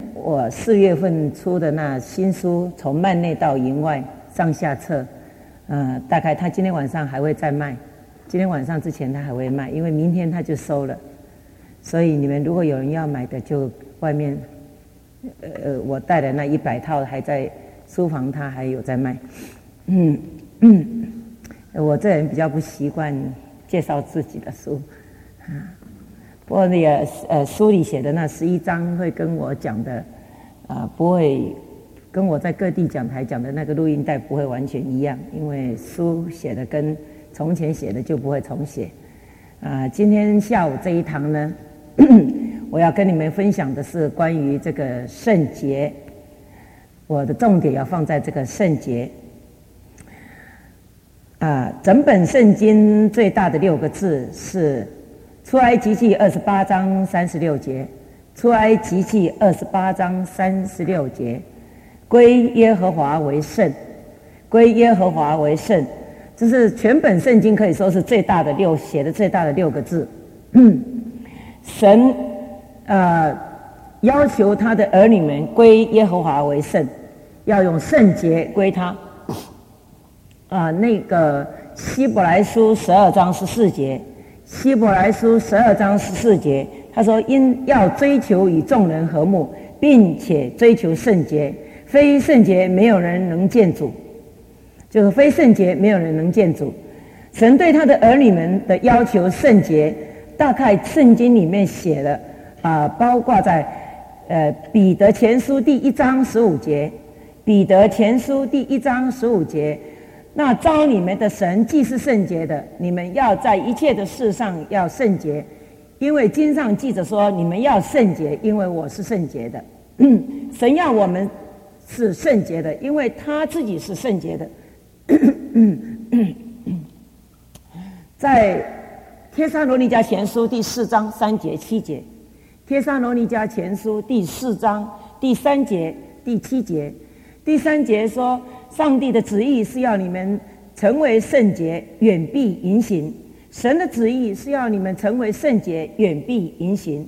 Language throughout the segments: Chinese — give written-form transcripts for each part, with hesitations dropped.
我4月份出的那新书《从幔内到营外》上下册，大概他今天晚上还会再卖，今天晚上之前他还会卖，因为明天他就收了。所以你们如果有人要买的，就外面，我带的那100套还在书房，他还有在卖。我这人比较不习惯介绍自己的书，不过那个书里写的那11章会跟我讲的，不会跟我在各地讲台讲的那个录音带不会完全一样，因为书写的跟从前写的就不会重写。今天下午这一堂呢，我要跟你们分享的是关于这个圣洁，我的重点要放在这个圣洁。整本圣经最大的6个字是出埃及记28章36节，出埃及记28章36节，归耶和华为圣，归耶和华为圣，这是全本圣经可以说是最大的写的最大的6个字。神要求他的儿女们归耶和华为圣，要用圣洁归他。那个希伯来书12章14节，希伯来书12章14节，他说因要追求与众人和睦，并且追求圣洁，非圣洁没有人能见主，就是非圣洁没有人能见主。神对他的儿女们的要求圣洁，大概圣经里面写了包括在彼得前书第1章15节，彼得前书第1章15节，那召你们的神既是圣洁的，你们要在一切的事上要圣洁，因为经上记着说，你们要圣洁，因为我是圣洁的。神要我们是圣洁的，因为他自己是圣洁的。在帖撒罗尼迦前书第4章3节7节，帖撒罗尼迦前书第4章第3节第7节，第3节说，上帝的旨意是要你们成为圣洁，远避淫行。神的旨意是要你们成为圣洁，远避淫行。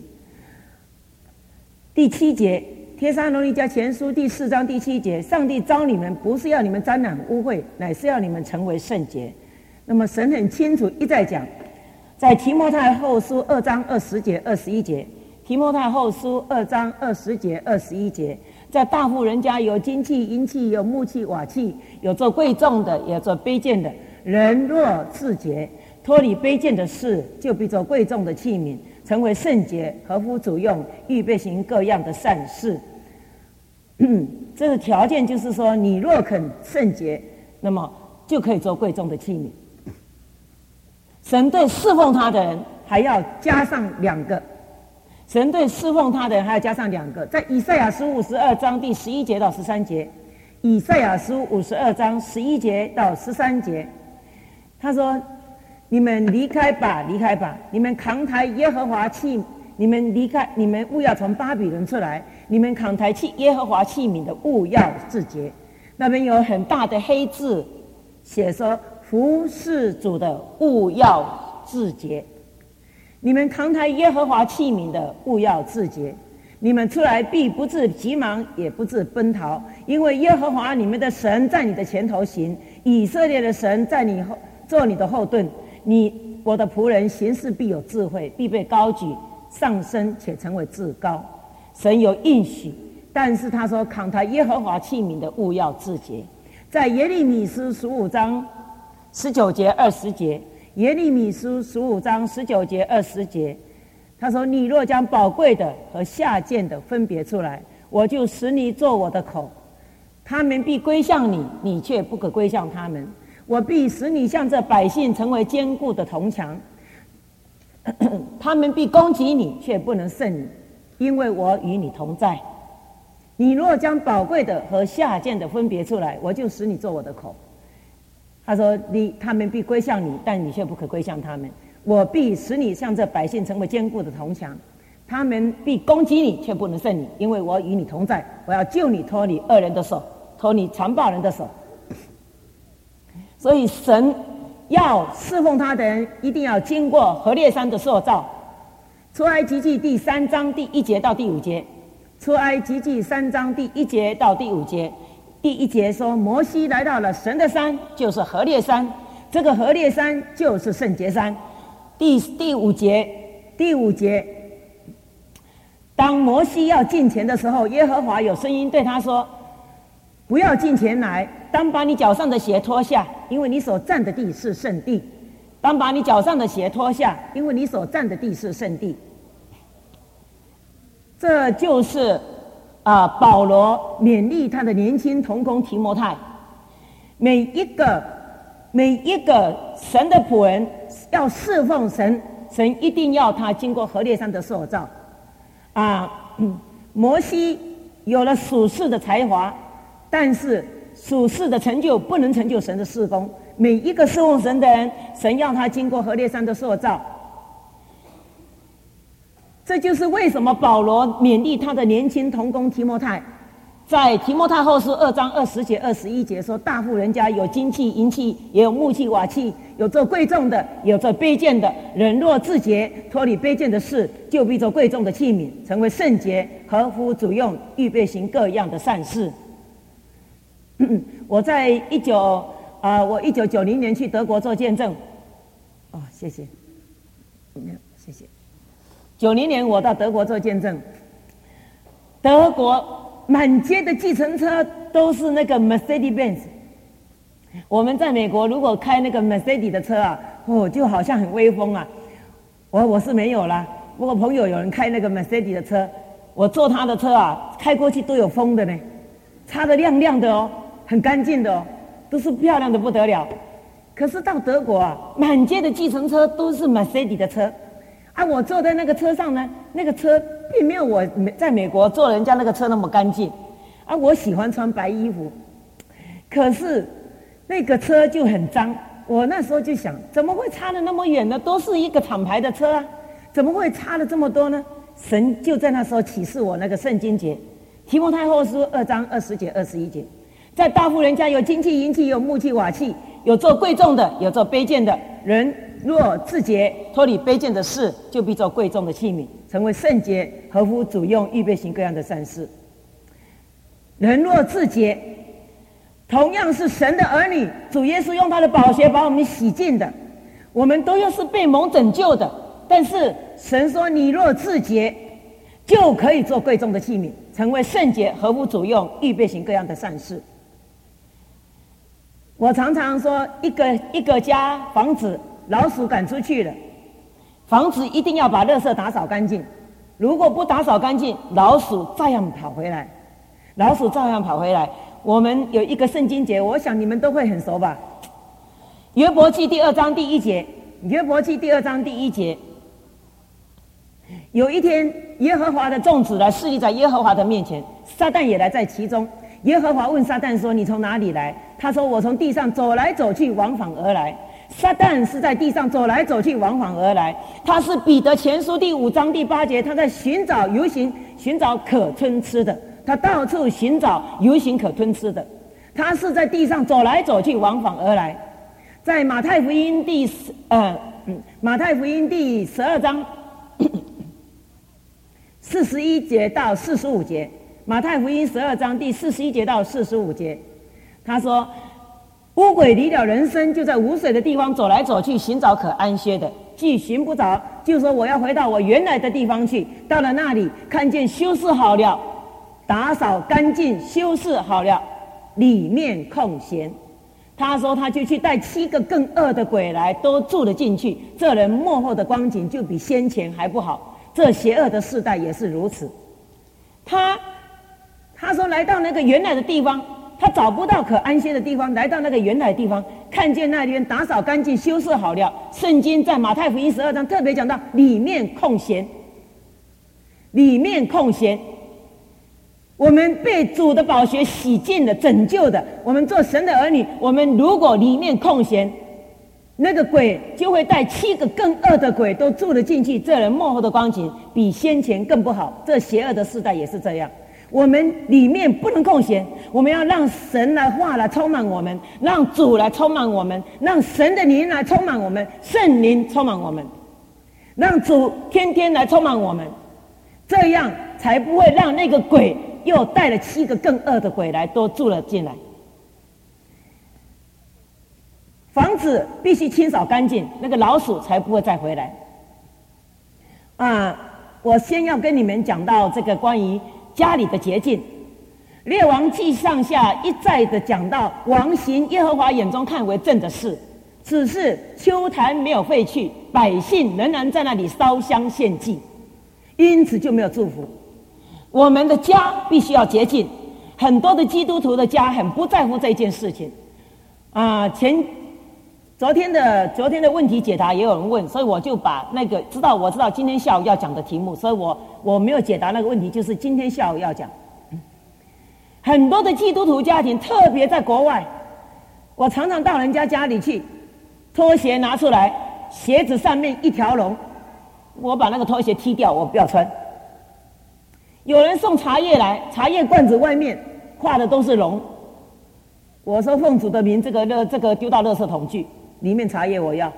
第7节，帖撒罗尼迦前书第4章第7节，上帝召你们不是要你们沾染污秽，乃是要你们成为圣洁。那么神很清楚一再讲，在提摩太后书2章20节21节，提摩太后书2章20节21节，在大户人家有金器银器，有木器瓦器，有做贵重的，也做卑贱的。人若自洁，脱离卑贱的事，就必做贵重的器皿，成为圣洁，合乎主用，预备行各样的善事。这个条件就是说，你若肯圣洁，那么就可以做贵重的器皿。神对侍奉他的人还要加上2个，神对侍奉他的人还要加上2个，在以赛亚书52章第11节到13节，以赛亚书52章11节到13节，他说：你们离开吧，离开吧！你们扛抬耶和华器，你们离开，你们务要从巴比伦出来。你们扛抬耶和华器皿的，务要自洁。那边有很大的黑字写说：服侍主的，务要自洁。你们扛抬耶和华器皿的，务要自洁。你们出来必不致急忙，也不致奔逃，因为耶和华你们的神在你的前头行，以色列的神在你后做你的后盾。我的仆人行事必有智慧，必被高举上升，且成为至高。神有应许，但是他说扛抬耶和华器皿的，务要自洁。在耶利米书15章19节20节，耶利米书15章19节20节，他说：你若将宝贵的和下贱的分别出来，我就使你做我的口，他们必归向你，你却不可归向他们。我必使你向这百姓成为坚固的铜墙，他们必攻击你，却不能胜你，因为我与你同在。你若将宝贵的和下贱的分别出来，我就使你做我的口。他说：他们必归向你，但你却不可归向他们。我必使你向这百姓成为坚固的铜墙，他们必攻击你，却不能胜你，因为我与你同在。我要救你脱离恶人的手，脱离残暴人的手。所以神要侍奉他的人，一定要经过何烈山的塑造。出埃及记第3章第1节到第5节， 出埃及记3章第1节到第5节。第1节说，摩西来到了神的山，就是何烈山，这个何烈山就是圣洁山。第5节，当摩西要进前的时候，耶和华有声音对他说，不要进前来，当把你脚上的鞋脱下，因为你所站的地是圣地。当把你脚上的鞋脱下，因为你所站的地是圣地。这就是保罗勉励他的年轻同工提摩太，每一个神的仆人要侍奉神，神一定要他经过何烈山的塑造。摩西有了属世的才华，但是属世的成就不能成就神的事工。每一个侍奉神的人，神要他经过何烈山的塑造。这就是为什么保罗勉励他的年轻同工提摩太，在提摩太后书2章20节21节说，大户人家有金器银器，也有木器瓦器，有做贵重的，有做卑贱的。人若自洁，脱离卑贱的事，就必做贵重的器皿，成为圣洁，合乎主用，预备行各样的善事。我1990年去德国做见证。谢谢。谢谢。90年我到德国做见证，德国满街的计程车都是那个 Mercedes-Benz。我们在美国如果开那个 Mercedes 的车就好像很威风啊。我是没有啦，不过朋友有人开那个 Mercedes 的车，我坐他的车开过去都有风的呢，擦得亮亮的很干净的都是漂亮的不得了。可是到德国满街的计程车都是 Mercedes 的车。我坐在那个车上呢，那个车并没有我在美国坐人家那个车那么干净。我喜欢穿白衣服，可是那个车就很脏。我那时候就想，怎么会差得那么远呢？都是一个厂牌的车怎么会差了这么多呢？神就在那时候启示我那个圣经节，提摩太后书2章20节21节，在大户人家有金器银器，有木器瓦器，有做贵重的，有做卑贱的。人若自洁，脱离卑贱的事，就必做贵重的器皿，成为圣洁，合乎主用，预备行各样的善事。人若自洁，同样是神的儿女，主耶稣用他的宝血把我们洗净的，我们都又是被蒙拯救的。但是神说，你若自洁，就可以做贵重的器皿，成为圣洁，合乎主用，预备行各样的善事。我常常说，一个家房子老鼠赶出去了，房子一定要把垃圾打扫干净。如果不打扫干净，老鼠照样跑回来。我们有一个圣经节，我想你们都会很熟吧？约伯记第2章第1节。约伯记第2章第1节。有一天，耶和华的众子来侍立在耶和华的面前，撒旦也来在其中。耶和华问撒旦说，你从哪里来？他说，我从地上走来走去，往返而来。撒旦是在地上走来走去，往返而来。他是彼得前书第5章第8节，他在寻找游行，寻找可吞吃的。他到处寻找游行可吞吃的。他是在地上走来走去，往返而来。在马太福音第12章41节到45节。马太福音12章第41节到45节，他说，污鬼离了人身，就在无水的地方走来走去，寻找可安歇的，既寻不着，就说我要回到我原来的地方去。到了那里，看见修饰好了，打扫干净，修饰好了，里面空闲。他说他就去带7个更恶的鬼来，都住了进去。这人末后的光景就比先前还不好，这邪恶的世代也是如此。他说来到那个原来的地方，他找不到可安歇的地方，来到那个原来的地方，看见那边打扫干净，修饰好了。圣经在马太福音12章特别讲到里面空闲。我们被主的宝血洗净了，拯救的，我们做神的儿女，我们如果里面空闲，那个鬼就会带7个更恶的鬼都住了进去。这人末后的光景比先前更不好，这邪恶的世代也是这样。我们里面不能空闲，我们要让神来话来充满我们，让主来充满我们，让神的灵来充满我们，圣灵充满我们，让主天天来充满我们。 这样才不会让那个鬼又带了7个更恶的鬼来都住了进来。房子必须清扫干净，那个老鼠才不会再回来。我先要跟你们讲到这个关于家里的洁净。列王记上下一再的讲到王行耶和华眼中看为正的事，只是丘坛没有废去，百姓仍然在那里烧香献祭，因此就没有祝福。我们的家必须要洁净，很多的基督徒的家很不在乎这件事情。昨天的问题解答也有人问，所以我就把那个我知道今天下午要讲的题目，所以我没有解答那个问题，就是今天下午要讲。很多的基督徒家庭，特别在国外，我常常到人家家里去，拖鞋拿出来，鞋子上面一条龙，我把那个拖鞋踢掉，我不要穿。有人送茶叶来，茶叶罐子外面画的都是龙，我说奉主的名，这个丢到垃圾桶去，里面茶叶我要。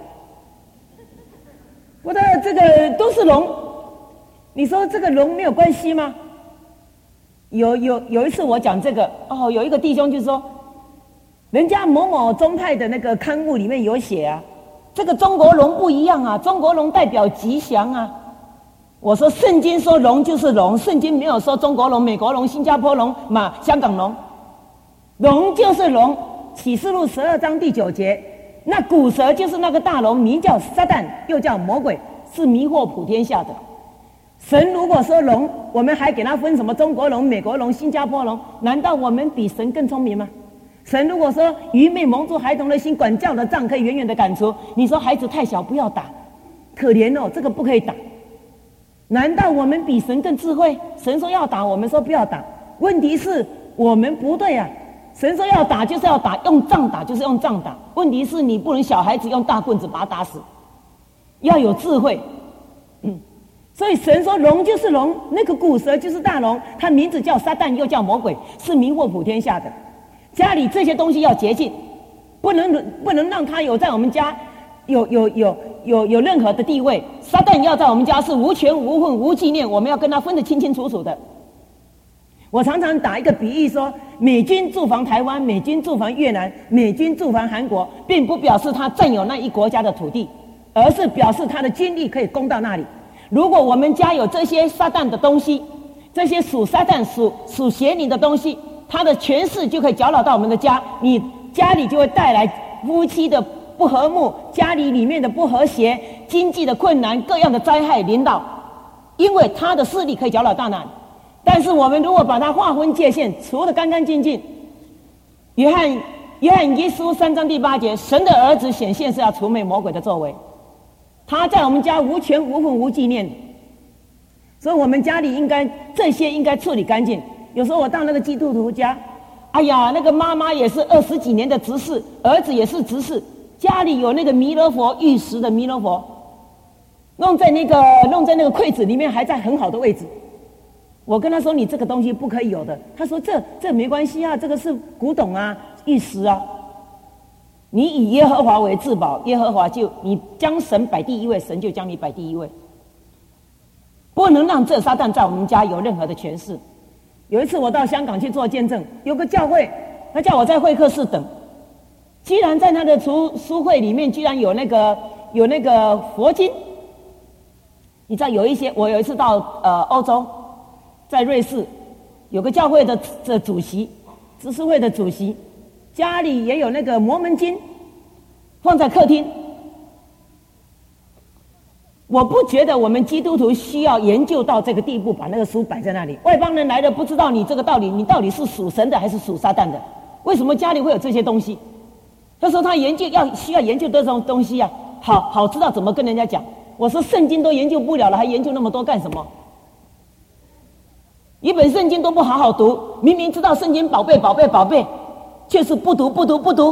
我的这个都是龙，你说这个龙没有关系吗？有一次我讲这个，有一个弟兄就说，人家某某宗派的那个刊物里面有写啊，这个中国龙不一样啊，中国龙代表吉祥啊。我说圣经说龙就是龙，圣经没有说中国龙、美国龙、新加坡龙、香港龙，龙就是龙。启示录12章第9节，那古蛇就是那个大龙，名叫撒旦，又叫魔鬼，是迷惑普天下的。神如果说龙，我们还给他分什么中国龙、美国龙、新加坡龙？难道我们比神更聪明吗？神如果说愚昧蒙住孩童的心，管教的杖可以远远的赶除，你说孩子太小不要打，可怜哦，这个不可以打。难道我们比神更智慧？神说要打，我们说不要打。问题是我们不对啊，神说要打就是要打，用杖打就是用杖打。问题是你不能小孩子用大棍子把他打死，要有智慧。所以神说龙就是龙，那个古蛇就是大龙，它名字叫撒旦，又叫魔鬼，是迷惑普天下的。家里这些东西要洁净，不能让它有在我们家有任何的地位。撒旦要在我们家是无权无份无纪念，我们要跟他分得清清楚楚的。我常常打一个比喻说，美军驻防台湾，美军驻防越南，美军驻防韩国，并不表示他占有那一国家的土地，而是表示他的军力可以攻到那里。如果我们家有这些撒旦的东西，这些属撒旦、属邪灵的东西，它的权势就可以搅扰到我们的家，你家里就会带来夫妻的不和睦，家里面的不和谐，经济的困难，各样的灾害临到，因为他的势力可以搅扰到那里。但是我们如果把它划分界限，除得干干净净，约翰一书3章第8节，神的儿子显现是要除灭魔鬼的作为，他在我们家无权无份无纪念，所以我们家里这些应该处理干净。有时候我到那个基督徒家，哎呀，那个妈妈也是20几年的执事，儿子也是执事，家里有那个弥勒佛，玉石的弥勒佛，弄在那个柜子里面，还在很好的位置。我跟他说你这个东西不可以有的，他说这没关系啊，这个是古董啊，玉石啊。你以耶和华为至宝，耶和华你将神摆第一位，神就将你摆第一位。不能让这撒旦在我们家有任何的权势。有一次我到香港去做见证，有个教会，他叫我在会客室等，居然在他的书会里面居然有那个佛经。你知道我有一次到欧洲，在瑞士，有个教会的主席，执事会的主席，家里也有那个摩门经，放在客厅。我不觉得我们基督徒需要研究到这个地步，把那个书摆在那里。外邦人来了不知道你这个道理，你到底是属神的还是属撒旦的？为什么家里会有这些东西？他说他需要研究这种东西啊，好知道怎么跟人家讲。我说圣经都研究不了了，还研究那么多干什么？一本圣经都不好好读，明明知道圣经宝贝，却是不读。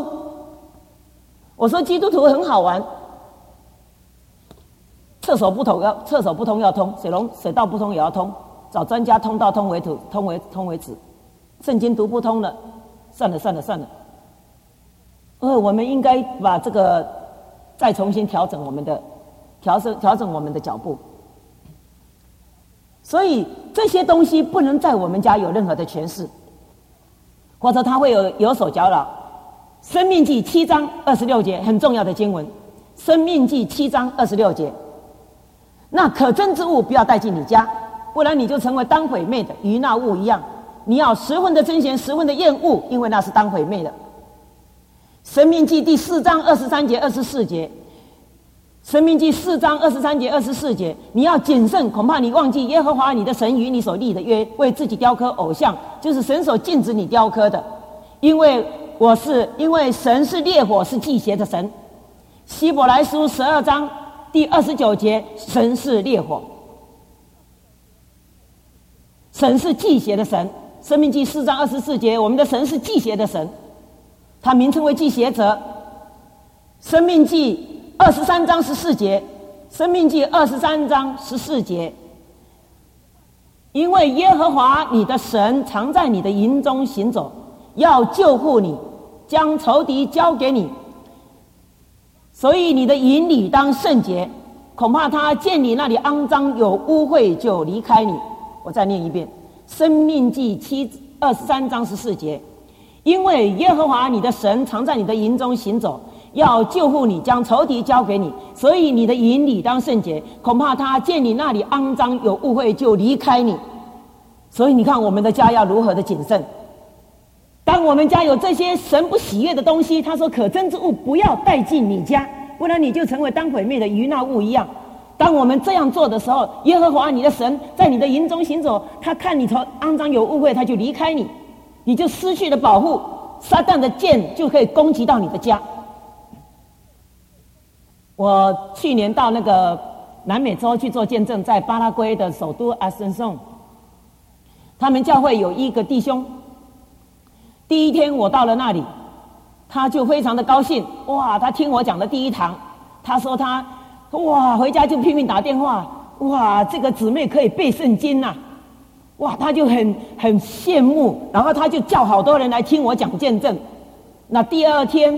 我说基督徒很好玩，厕所不通要通，水道不通也要通，找专家通道通为止。圣经读不通了，算了。我们应该把这个再重新调整我们的脚步。 所以这些东西不能在我们家有任何的诠释，或者他会有手搅扰。申命记7章26节很重要的经文，申命记7章26节，那可憎之物不要带进你家，不然你就成为当毁灭的，与那物一样。你要十分的珍嫌，十分的厌恶，因为那是当毁灭的。申命记第4章23节24节，申命记4章23节24节，你要谨慎，恐怕你忘记耶和华你的神与你所立的约，为自己雕刻偶像，就是神所禁止你雕刻的，因为神是烈火，是忌邪的神。希伯来书12章第29节，神是烈火，神是忌邪的神。申命记4章24节，我们的神是忌邪的神，他名称为忌邪者。申命记23章14节，申命记23章14节，因为耶和华你的神常在你的营中行走，要救护你，将仇敌交给你，所以你的营里当圣洁，恐怕他见你那里肮脏有污秽，就离开你。我再念一遍，申命记23章14节，因为耶和华你的神常在你的营中行走，要救护你，将仇敌交给你，所以你的营里当圣洁，恐怕他见你那里肮脏有污秽，就离开你。所以你看我们的家要如何的谨慎。当我们家有这些神不喜悦的东西，他说可憎之物不要带进你家，不然你就成为当毁灭的，与那物一样。当我们这样做的时候，耶和华你的神在你的营中行走，他看你肮脏有污秽，他就离开你，你就失去了保护，撒旦的箭就可以攻击到你的家。我去年到那个南美洲去做见证，在巴拉圭的首都阿森松，他们教会有一个弟兄，第一天我到了那里，他就非常的高兴，哇，他听我讲的第一堂，他说他哇回家就拼命打电话，哇，这个姊妹可以背圣经啊，哇，他就很羡慕，然后他就叫好多人来听我讲见证。那第二天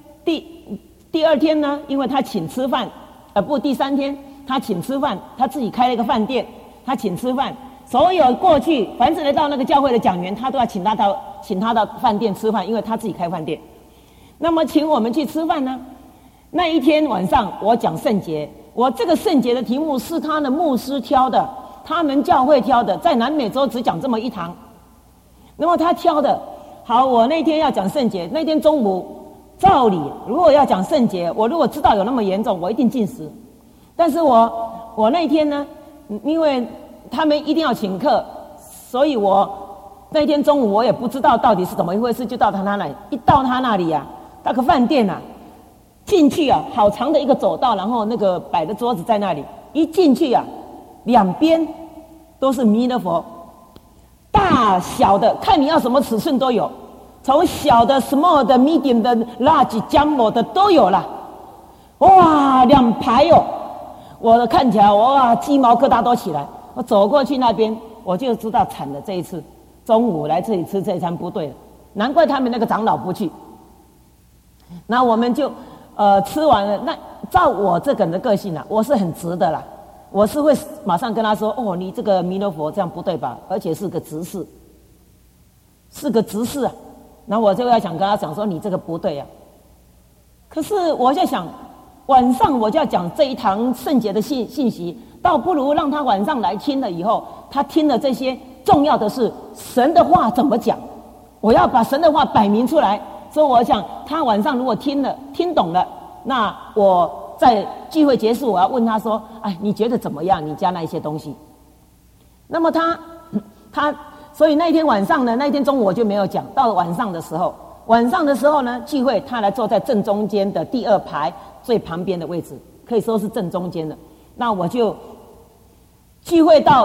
呢，因为他请吃饭，第三天他请吃饭，他自己开了一个饭店，他请吃饭，所有过去凡是来到那个教会的讲员，他都要请他到饭店吃饭，因为他自己开饭店。那么请我们去吃饭呢，那一天晚上我讲圣洁，我这个圣洁的题目是他的牧师挑的，他们教会挑的，在南美洲只讲这么一堂。那么他挑的好，我那天要讲圣洁，那天中午照理如果要讲圣洁，我如果知道有那么严重，我一定禁食。但是我那天呢，因为他们一定要请客，所以我那天中午我也不知道到底是怎么一回事，就到他那里。一到他那里啊，那个饭店啊，进去啊，好长的一个走道，然后那个摆的桌子在那里，一进去啊，两边都是弥勒佛，大小的看你要什么尺寸都有，从小的 small 的 medium 的 large jumbo 的都有了，哇，两排哦，我看起来哇鸡毛疙瘩都起来。我走过去那边，我就知道惨了，这一次中午来这里吃这一餐不对了，难怪他们那个长老不去。那我们就吃完了，那照我这个人的个性啊，我是很直的啦，我是会马上跟他说，哦，你这个弥勒佛这样不对吧，而且是个执事，是个执事啊。然后我就要想跟他讲说，你这个不对啊。可是我在想，晚上我就要讲这一堂圣洁的信息，倒不如让他晚上来听了以后，他听了这些，重要的是神的话怎么讲，我要把神的话摆明出来。所以我想他晚上如果听懂了，那我在聚会结束，我要问他说，哎，你觉得怎么样，你家那一些东西。那么他所以那一天晚上呢，那一天中午我就没有讲。到了晚上的时候呢，聚会他来坐在正中间的第二排最旁边的位置，可以说是正中间的。那我就聚会到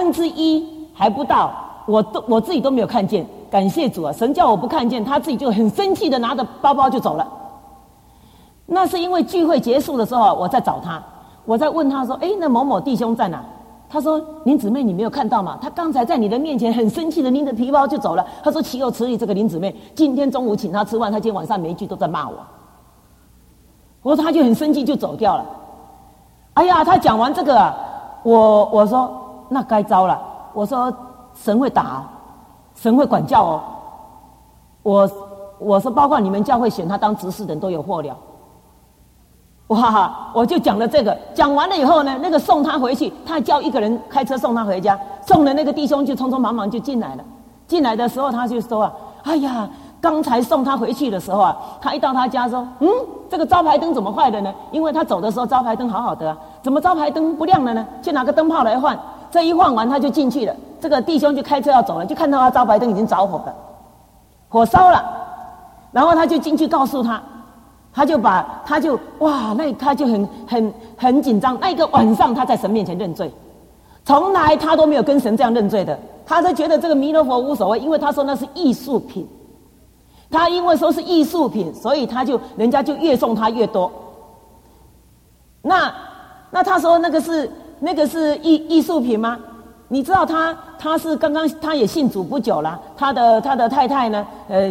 1/3还不到，我自己都没有看见。感谢主啊，神叫我不看见，他自己就很生气的拿着包包就走了。那是因为聚会结束的时候，我在找他，我在问他说，哎，那某某弟兄在哪？他说，林姊妹你没有看到吗？他刚才在你的面前很生气的拎着皮包就走了。他说，岂有此理，这个林姊妹今天中午请他吃饭，他今天晚上每一句都在骂我。他就很生气就走掉了。哎呀，他讲完这个啊，我说那该糟了。我说神会打，神会管教哦。我说包括你们教会选他当执事的人都有祸了。哇！我就讲了这个，讲完了以后呢，那个送他回去，他叫一个人开车送他回家，送的那个弟兄就匆匆忙忙就进来了。进来的时候他就说啊，哎呀，刚才送他回去的时候啊，他一到他家说，这个招牌灯怎么坏了呢？因为他走的时候招牌灯好好的啊，怎么招牌灯不亮了呢？去拿个灯泡来换。这一换完他就进去了，这个弟兄就开车要走了，就看到他招牌灯已经着火了，火烧了，然后他就进去告诉他。他就哇，那他就很紧张。那一个晚上，他在神面前认罪，从来他都没有跟神这样认罪的。他就觉得这个弥勒佛无所谓，因为他说那是艺术品。他因为说是艺术品，所以人家就越送他越多。那他说那个是艺术品吗？你知道他是刚刚他也信主不久了，他的太太呢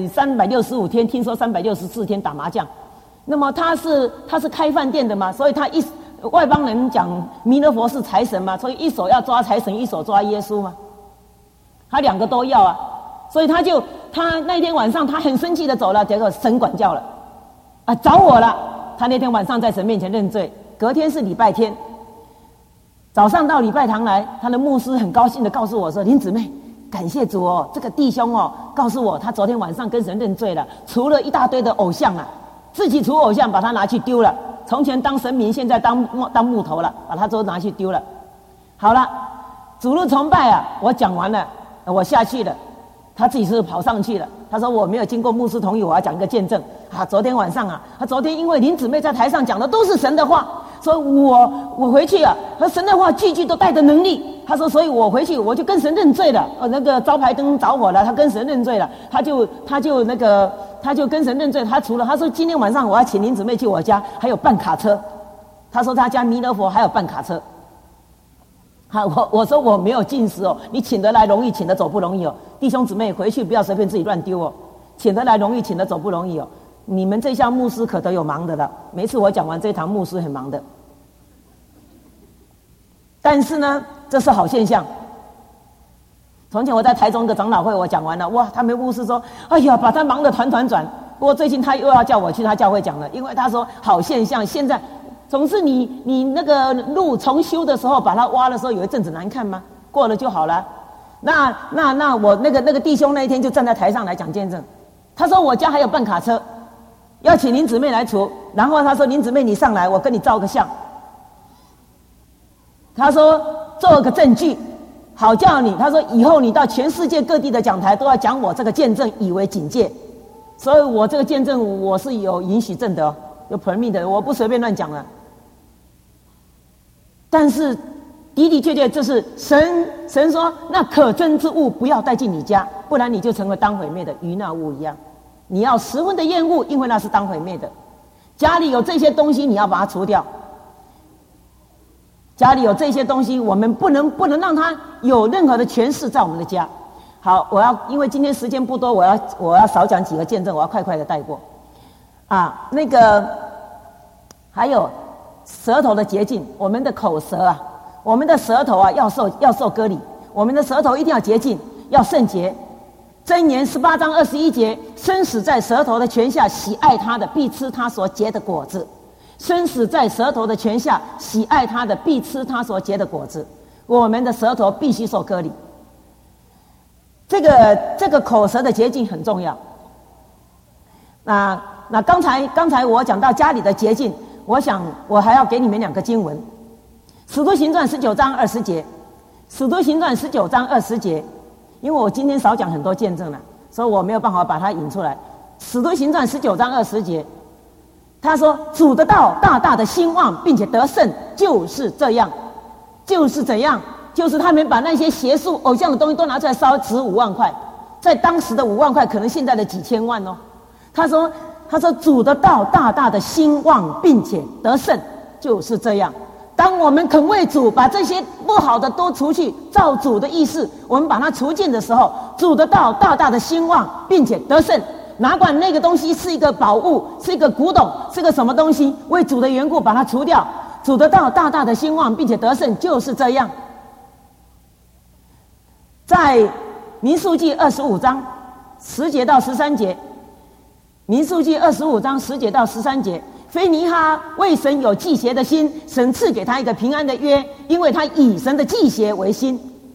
，365天听说364天打麻将。那么他是开饭店的嘛，所以外邦人讲弥勒佛是财神嘛，所以一手要抓财神，一手抓耶稣嘛，他两个都要啊，所以他那天晚上他很生气的走了，结果神管教了，啊，着火了。他那天晚上在神面前认罪，隔天是礼拜天，早上到礼拜堂来，他的牧师很高兴的告诉我说：“林姊妹，感谢主哦，这个弟兄哦，告诉我他昨天晚上跟神认罪了，除了一大堆的偶像啊。”自己除偶像，把它拿去丢了。从前当神明，现在当木头了，把它都拿去丢了。好了，主日崇拜啊，我讲完了，我下去了，他自己是跑上去了。他说我没有经过牧师同意，我要讲一个见证啊。昨天晚上啊，他昨天因为林姊妹在台上讲的都是神的话，所以我回去啊，和神的话句句都带着能力。他说，所以我回去我就跟神认罪了。那个招牌灯着火了，他跟神认罪了，他就跟神认罪。他说今天晚上我要请林姊妹去我家，还有办卡车。他说他家弥勒佛还有办卡车。我说我没有禁食哦，你请得来容易，请得走不容易哦。弟兄姊妹回去不要随便自己乱丢哦，请得来容易，请得走不容易哦。你们这项牧师可都有忙的了，每次我讲完这堂牧师很忙的。但是呢，这是好现象。从前我在台中的长老会，我讲完了，哇，他们牧师说：“哎呀，把他忙得团团转。”不过最近他又要叫我去他教会讲了，因为他说好现象，现在总是你那个路重修的时候，把它挖的时候有一阵子难看吗？过了就好了。那我那个弟兄那一天就站在台上来讲见证，他说我家还有办卡车，要请林姊妹来除，然后他说林姊妹你上来，我跟你照个相。他说做个证据，好叫你。他说以后你到全世界各地的讲台都要讲我这个见证，以为警戒。所以我这个见证我是有允许证的哦，有 permit 的，我不随便乱讲了。但是的的确确，这是神说，那可憎之物不要带进你家，不然你就成为当毁灭的，与那物一样。你要十分的厌恶，因为那是当毁灭的。家里有这些东西，你要把它除掉。家里有这些东西，我们不能让它有任何的权势在我们的家。好，因为今天时间不多，我要少讲几个见证，我要快快的带过。啊，那个还有舌头的洁净，我们的口舌啊，我们的舌头啊要受割礼，我们的舌头一定要洁净，要圣洁。箴言18章21节，生死在舌头的权下，喜爱他的必吃他所结的果子。生死在舌头的权下，喜爱他的必吃他所结的果子。我们的舌头必须受割礼。这个口舌的洁净很重要。那刚才我讲到家里的洁净，我想我还要给你们两个经文，《使徒行传》19章20节，《使徒行传》19章20节，因为我今天少讲很多见证了，所以我没有办法把它引出来。《使徒行传》19章20节。他说主的道大大的兴旺，并且得胜，就是这样，就是怎样，就是他们把那些邪术偶像的东西都拿出来烧，值5万块，在当时的5万块可能现在的几千万哦。他说主的道大大的兴旺，并且得胜，就是这样。当我们肯为主把这些不好的都除去，照主的意思我们把它除尽的时候，主的道大大的兴旺，并且得胜。哪管那个东西是一个宝物，是一个古董，是个什么东西，为主的缘故把它除掉。主的道大大的兴旺，并且得胜，就是这样。 在民数记25章10节到13节，民数记25章10节到13节，非尼哈为神有忌邪的心，神赐给他一个平安的约，因为他以神的忌邪为心。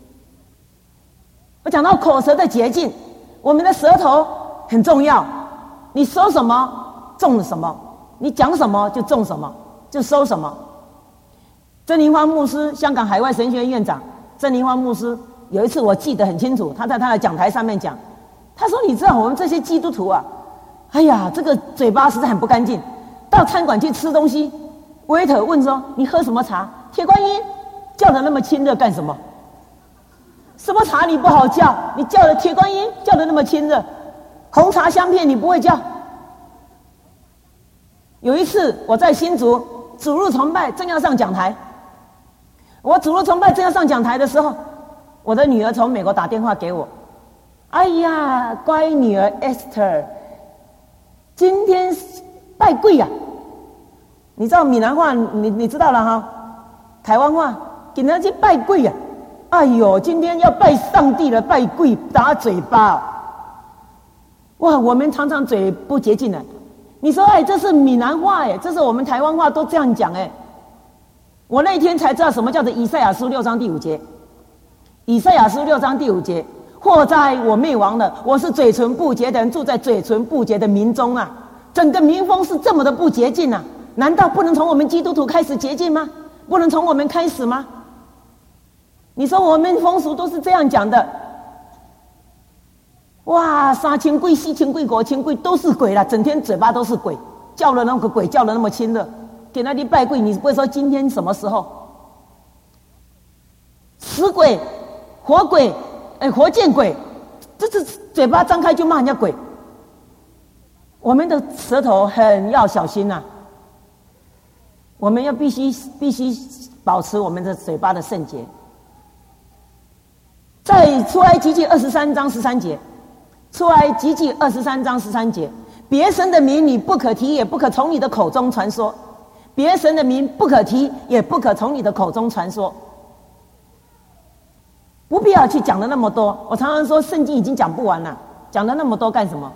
我讲到口舌的洁净，我们的舌头很重要，你说什么种什么，你讲什么就种什么，就收什么。曾林芳牧师，香港海外神学院院长曾林芳牧师，有一次我记得很清楚，他在他的讲台上面讲，他说：“你知道我们这些基督徒啊，哎呀，这个嘴巴实在很不干净。到餐馆去吃东西，waiter问说：‘你喝什么茶？’铁观音叫得那么亲热干什么？什么茶你不好叫？你叫的铁观音叫得那么亲热，红茶香片你不会叫。”有一次我在新竹主日崇拜正要上讲台，我主日崇拜正要上讲台的时候，我的女儿从美国打电话给我，哎呀，乖女儿 Esther， 今天拜鬼啊！你知道闽南话，你知道了哈？台湾话，给人家去拜鬼啊！哎呦，今天要拜上帝了，拜鬼打嘴巴。哇，我们常常嘴不洁净的。你说，哎，这是闽南话哎，这是我们台湾话都这样讲哎。我那天才知道什么叫做以赛亚书6章第5节。以赛亚书6章第5节，祸哉我灭亡了，我是嘴唇不洁的人，住在嘴唇不洁的民中啊。整个民风是这么的不洁净啊，难道不能从我们基督徒开始洁净吗？不能从我们开始吗？你说我们风俗都是这样讲的，哇，3千鬼、4千鬼、5千鬼都是鬼啦，整天嘴巴都是鬼，叫了那个鬼叫了那么亲热，给那里拜鬼，你不会说今天什么时候？死鬼、活鬼、活见鬼，这嘴巴张开就骂人家鬼。我们的舌头很要小心呐，我们要必须保持我们的嘴巴的圣洁。在出埃及记23章13节，出埃及记23章13节，别神的名你不可提，也不可从你的口中传说。别神的名不可提，也不可从你的口中传说。不必要去讲的那么多，我常常说圣经已经讲不完了，讲的那么多干什么？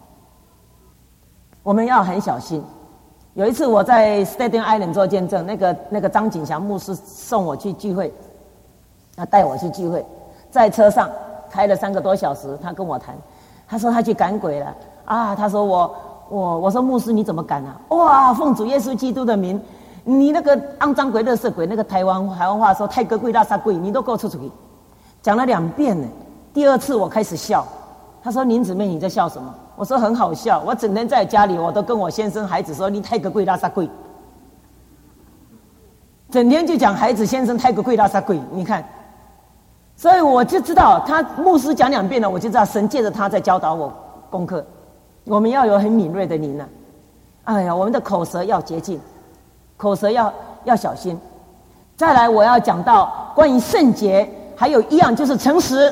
我们要很小心。有一次我在 Staten Island 做见证，那个张景祥牧师送我去聚会，他带我去聚会，在车上开了3个多小时，他跟我谈，他说他去赶鬼了啊，他说我说牧师你怎么赶啊？哇，奉主耶稣基督的名，你那个肮脏鬼、垃圾鬼，那个台湾话说泰哥鬼、拉萨鬼，你都给我出去。讲了2遍呢，第2次我开始笑。他说：“林姊妹，你在笑什么？”我说：“很好笑，我整天在家里，我都跟我先生、孩子说，你泰个贵拉萨贵，整天就讲孩子、先生泰个贵拉萨贵。你看，所以我就知道，他牧师讲2遍了，我就知道神借着他在教导我功课。我们要有很敏锐的灵啊！哎呀，我们的口舌要洁净，口舌要小心。再来，我要讲到关于圣洁。”还有一样就是诚实，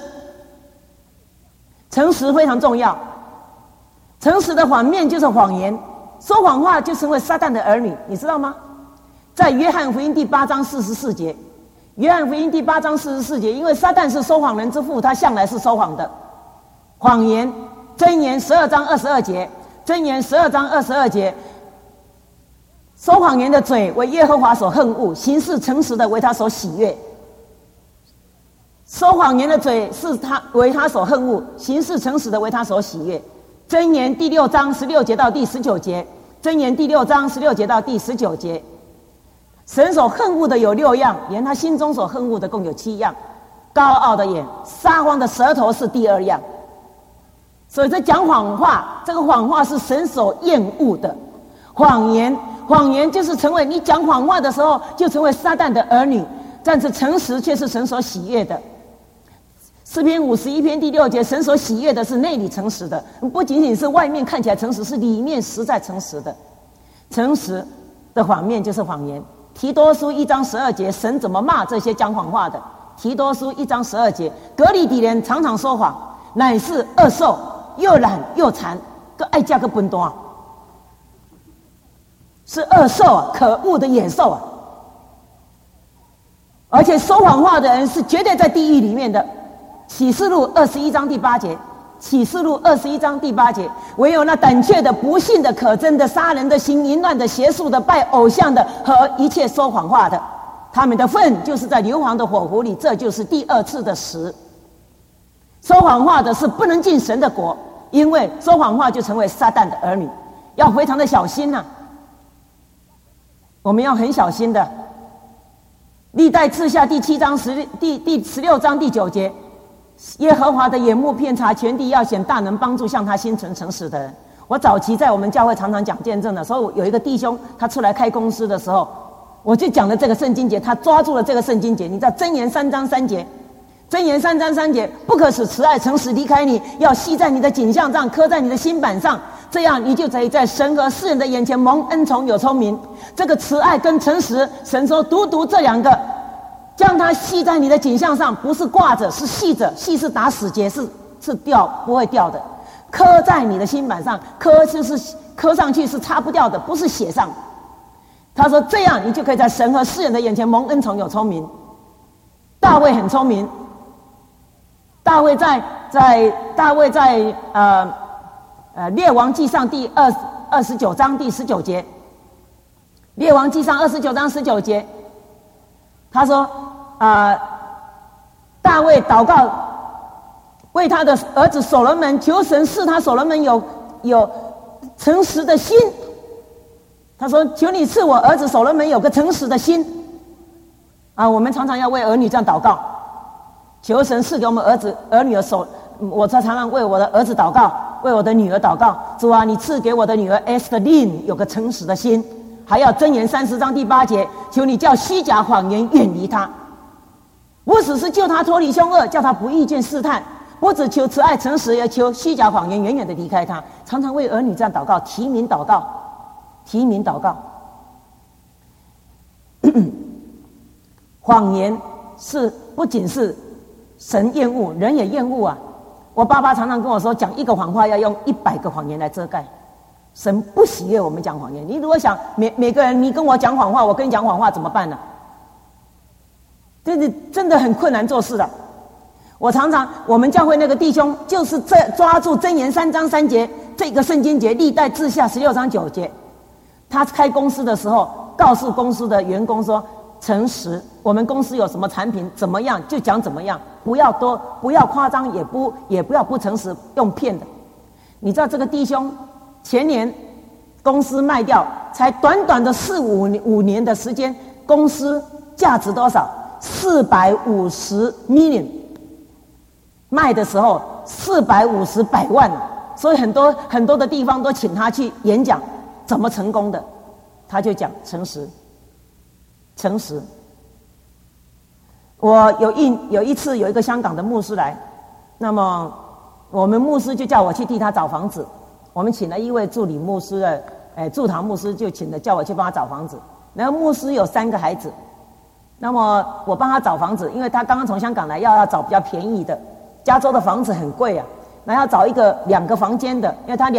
诚实非常重要。诚实的反面就是谎言，说谎话就成为撒旦的儿女，你知道吗？在约翰福音第8章44节，约翰福音第8章44节，因为撒旦是说谎人之父，他向来是说谎的。谎言，箴言12章22节，箴言12章22节，说谎言的嘴为耶和华所恨恶，行事诚实的为他所喜悦。说谎言的嘴是他为他所恨恶，行事诚实的为他所喜悦。箴言第6章16节到第19节，箴言第6章16节到第19节，神所恨恶的有6样，连他心中所恨恶的共有7样。高傲的眼、撒谎的舌头是第2样。所以这讲谎话，这个谎话是神所厌恶的。谎言就是成为你讲谎话的时候，就成为撒旦的儿女。但是诚实却是神所喜悦的。诗篇51篇第6节，神所喜悦的是内里诚实的，不仅仅是外面看起来诚实，是里面实在诚实的。诚实的反面就是谎言。提多书1章12节，神怎么骂这些讲谎话的？提多书1章12节，革哩底人常常说谎，乃是恶兽，又懒又馋，个爱嫁个笨蛋，是恶兽啊，可恶的野兽啊！而且说谎话的人是绝对在地狱里面的。 启示录21章第8节，启示录21章第8节，唯有那胆怯的、不信的、可憎的、杀人的、行淫乱的、邪术的、拜偶像的和一切说谎话的，他们的份就是在硫磺的火湖里，这就是第二次的死。说谎话的是不能进神的国，因为说谎话就成为撒旦的儿女，要非常的小心啊，我们要很小心的。历代志下第16章第9节，耶和华的眼目遍察全地，要显大能帮助向他心存诚实的人。我早期在我们教会常常讲见证的时候，有一个弟兄他出来开公司的时候，我就讲了这个圣经节，他抓住了这个圣经节。你知道箴言3章3节，箴言3章3节，不可使慈爱诚实离开你，要系在你的颈项上，刻在你的心板上，这样你就可以在神和世人的眼前蒙恩宠有聪明。这个慈爱跟诚实，神说独这两个，将它系在你的颈项上，不是挂着，是系着，系是打死结，是掉不会掉的。刻在你的心板上，刻就是刻上去是擦不掉的，不是写上。他说这样你就可以在神和世人的眼前蒙恩宠有聪明。大卫很聪明，大卫在列王纪上第29章第19节，列王纪上29章19节，他说大卫祷告，为他的儿子所罗门求神赐他所罗门有诚实的心。他说求你赐我儿子所罗门有个诚实的心啊！我们常常要为儿女这样祷告，求神赐给我们儿女的手。我常常为我的儿子祷告，为我的女儿祷告，主啊，你赐给我的女儿 Esther Lin 有个诚实的心。还要箴言30章第8节，求你叫虚假谎言远离他，不只是救他脱离凶恶，叫他不遇见试探，不只求慈爱诚实，也求虚假谎言远远的离开他。常常为儿女这样祷告，提名祷告，提名祷告。谎言不仅是神厌恶，人也厌恶啊。我爸爸常常跟我说，讲一个谎话要用100个谎言来遮盖。神不喜悦我们讲谎言。你如果想每个人，你跟我讲谎话，我跟你讲谎话怎么办呢？这是真的很困难做事的。我们教会那个弟兄就是抓住箴言3章3节这个圣经节，历代志下16章9节。他开公司的时候，告诉公司的员工说，诚实，我们公司有什么产品怎么样就讲怎么样，不要夸张，也不要不诚实，用骗的。你知道这个弟兄前年公司卖掉，才短短的4-5年的时间，公司价值多少？450 million， 卖的时候450百万，所以很多的地方都请他去演讲，怎么成功的？他就讲诚实，诚实。我有一次有一个香港的牧师来，那么我们牧师就叫我去替他找房子。我们请了一位助理牧师的，驻堂牧师就叫我去帮他找房子。然后牧师有3个孩子，那么我帮他找房子，因为他刚刚从香港来，要找比较便宜的。加州的房子很贵啊，那要找一个2个房间的，因为他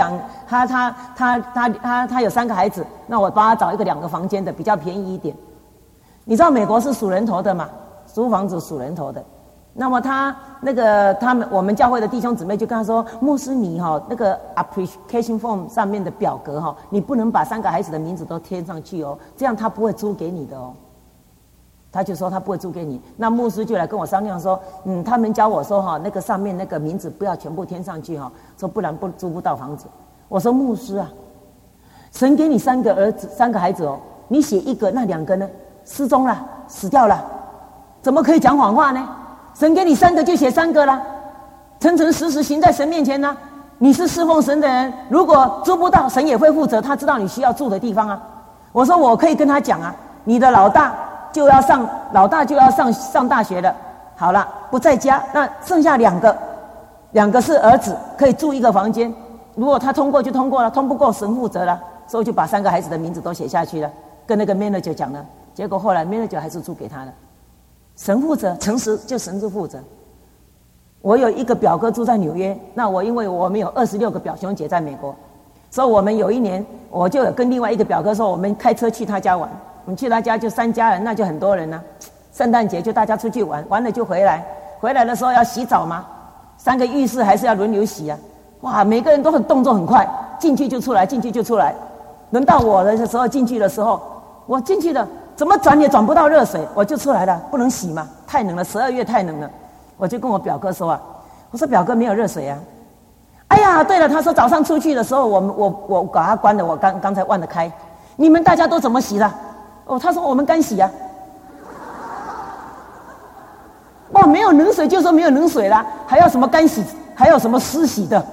有3个孩子，那我帮他找一个2个房间的，比较便宜一点。你知道美国是数人头的嘛？租房子数人头的。那么我们教会的弟兄姊妹就跟他说，牧师你那个 application form 上面的表格你不能把3个孩子的名字都填上去哦，这样他不会租给你的哦。他就说他不会租给你。那牧师就来跟我商量说，他们教我说那个上面那个名字不要全部填上去说不然租不到房子。我说牧师啊，神给你3个孩子哦，你写1个，那2个呢？失踪了，死掉了，怎么可以讲谎话呢？神给你3个就写3个啦，诚诚实实行在神面前呢。你是侍奉神的人，如果租不到，神也会负责，他知道你需要住的地方啊。我说我可以跟他讲啊，你的老大就要上大学了，好了，不在家，那剩下2个是儿子，可以住1个房间。如果他通过就通过了，通不过神负责了，所以就把3个孩子的名字都写下去了，跟那个 manager 讲了。结果后来 manager 还是租给他了。神负责，诚实就神就负责。我有一个表哥住在纽约，那因为我们有26个表兄姐在美国，所以我们有一年我就有跟另外一个表哥说，我们开车去他家玩。我们去他家就3家人，那就很多人了。圣诞节就大家出去玩，完了就回来。 回来的时候要洗澡吗？3个浴室还是要轮流洗啊？哇，每个人都很动作很快，进去就出来，进去就出来。轮到我的时候，进去的时候，我进去了，怎么转也转不到热水，我就出来了，不能洗嘛，太冷了，12月太冷了。我就跟我表哥说啊，我说表哥没有热水啊。哎呀，对了，他说早上出去的时候，我把它关了，我刚才忘了开。你们大家都怎么洗的？哦，他说我们干洗啊。哇，没有冷水就说没有冷水啦，还要什么干洗，还有什么湿洗的？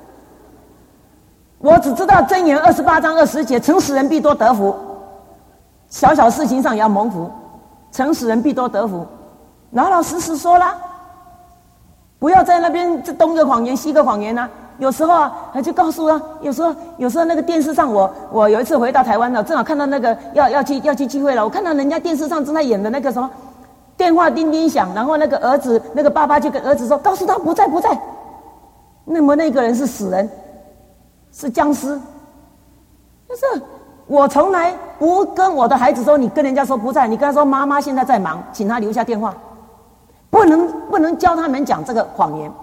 我只知道箴言28章20节，诚实人必多得福，小小事情上也要蒙福，诚实人必多得福。老老实实说啦，不要在那边东个谎言西个谎言啊。有时候啊，就告诉啊，有时候那个电视上我有一次回到台湾了，正好看到那个要去聚会了，我看到人家电视上正在演的那个什么电话叮叮响，然后那个儿子那个爸爸就跟儿子说，告诉他不在。那么那个人是死人，是僵尸。就是我从来不跟我的孩子说，你跟人家说不在，你跟他说妈妈现在在忙，请他留下电话，不能教他们讲这个谎言。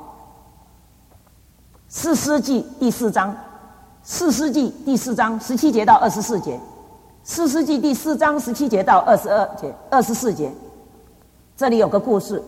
士师记第4章，士师记第4章17节到24节，士师记第4章17节到24节，这里有个故事。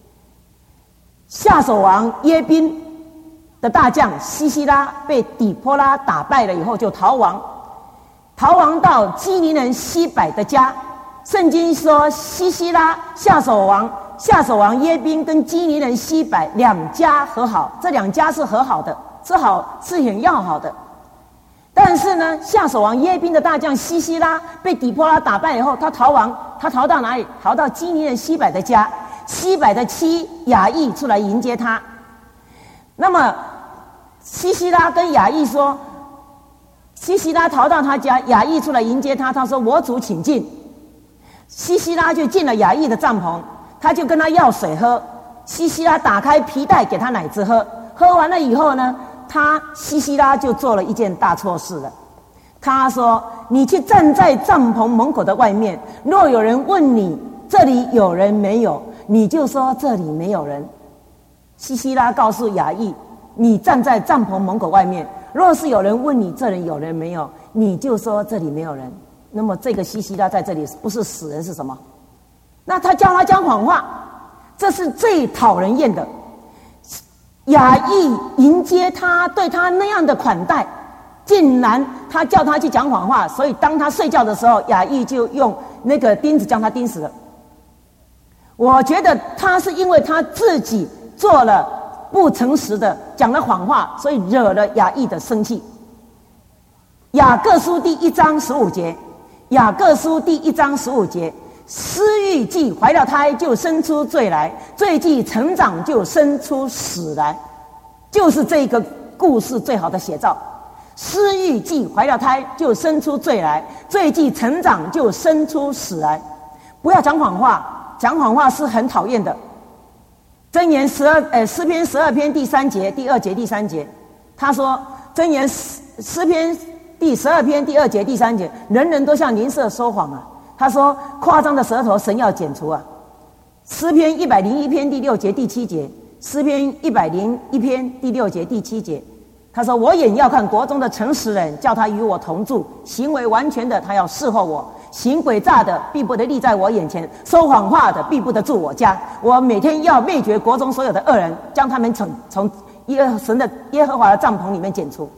夏手王耶宾的大将西西拉被底波拉打败了以后，就逃亡到基尼人西百的家。圣经说，西西拉夏手王耶宾跟基尼人西百2家和好，这2家是和好的，是很要好的。但是呢，夏手王耶宾的大将西西拉被底波拉打败以后，他逃到哪里？逃到基尼人西百的家。西百的妻雅意出来迎接他。那么西西拉跟雅意说，西西拉逃到他家，雅意出来迎接他，他说我主请进。西西拉就进了雅意的帐篷，他就跟他要水喝。西西拉打开皮带给他奶子喝，喝完了以后呢，西西拉就做了一件大错事了。他说，你去站在帐篷门口的外面，若有人问你这里有人没有，你就说这里没有人。西西拉告诉雅意，你站在帐篷门口外面，若是有人问你这里有人没有，你就说这里没有人。那么这个西西拉在这里不是死人是什么？那他叫他讲谎话，这是最讨人厌的。雅意迎接他，对他那样的款待，竟然他叫他去讲谎话，所以当他睡觉的时候，雅意就用那个钉子将他钉死了。我觉得他是因为他自己做了不诚实的，讲了谎话，所以惹了雅意的生气。雅各书第1章15节，雅各书第1章15节，私欲既怀了胎，就生出罪来；罪既成长，就生出死来。就是这个故事最好的写照。私欲既怀了胎，就生出罪来；罪既成长，就生出死来。不要讲谎话，讲谎话是很讨厌的。箴言诗篇12篇第3节、第2节、第3节，他说，箴言诗篇第12篇第2节、第3节，人人都向邻舍说谎啊。他说，夸张的舌头神要剪除啊。诗篇101篇第6节、第7节，诗篇101篇第6节、第7节，他说，我眼要看国中的诚实人，叫他与我同住，行为完全的他要侍候我，行诡诈的必不得立在我眼前，说谎话的必不得住我家。我每天要灭绝国中所有的恶人，将他们从耶和华的帐篷里面剪除。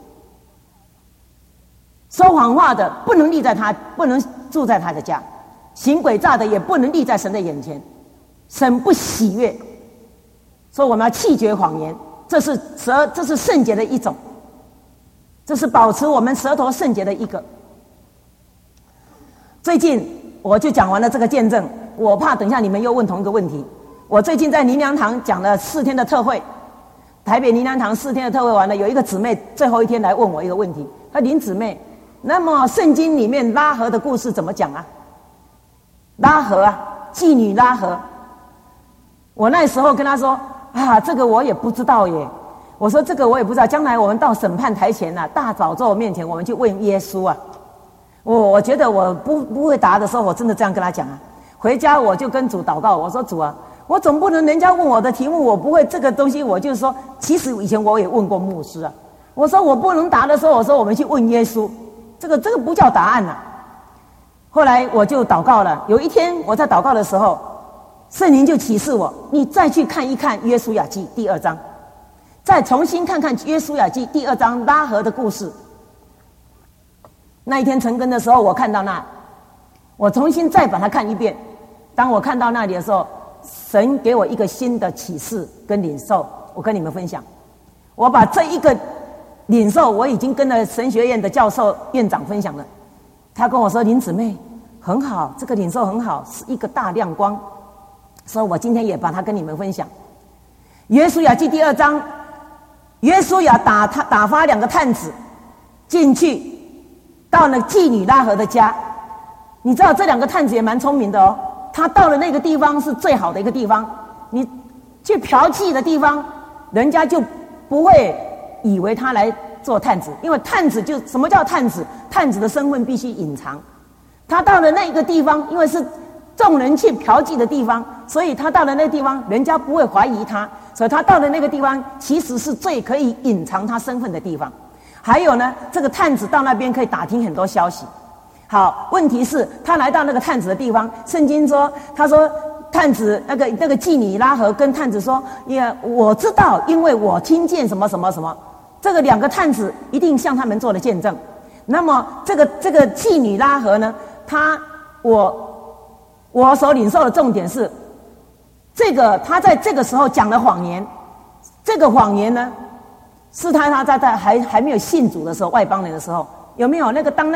说谎话的不能住在他的家，行诡诈的也不能立在神的眼前，神不喜悦。所以我们要弃绝谎言，这是圣洁的一种，这是保持我们舌头圣洁的一个。最近我就讲完了这个见证，我怕等一下你们又问同一个问题。我最近在灵粮堂讲了4天的特会，台北灵粮堂4天的特会完了，有一个姊妹最后一天来问我一个问题，她林姊妹，那么圣经里面拉合的故事怎么讲啊？拉合啊，妓女拉合。我那时候跟她说啊，这个我也不知道耶。我说这个我也不知道，将来我们到审判台前啊，大宝座面前，我们去问耶稣啊。我觉得我不会答的时候，我真的这样跟他讲啊。回家我就跟主祷告，我说主啊， 我总不能人家问我的题目我不会这个东西，我就是说，其实以前我也问过牧师啊，我说我不能答的时候，我说我们去问耶稣，这个不叫答案啊。后来我就祷告了，有一天我在祷告的时候，圣灵就启示我，你再去看一看约书亚记第2章，再重新看看约书亚记第2章拉合的故事。那一天晨更的时候，我看到我重新再把它看一遍。当我看到那里的时候，神给我一个新的启示跟领受，我跟你们分享。我把这一个领受，我已经跟了神学院的教授院长分享了。他跟我说：“林姊妹，很好，这个领受很好，是一个大亮光。”所以我今天也把它跟你们分享。约书亚记第2章，约书亚打发2个探子进去，到了妓女拉合的家。你知道这2个探子也蛮聪明的哦。他到了那个地方是最好的一个地方，你去嫖妓的地方，人家就不会以为他来做探子，因为探子就什么叫探子？探子的身份必须隐藏。他到了那个地方，因为是众人去嫖妓的地方，所以他到了那个地方，人家不会怀疑他，所以他到了那个地方，其实是最可以隐藏他身份的地方。还有呢，这个探子到那边可以打听很多消息。好，问题是他来到那个探子的地方，圣经说，他说探子那个妓女拉合跟探子说，我知道，因为我听见什么什么什么。这个2个探子一定向他们做了见证。那么这个妓女拉合呢，我所领受的重点是，他在这个时候讲了谎言。这个谎言呢，是他在还没有信主的时候，外邦人的时候，有没有当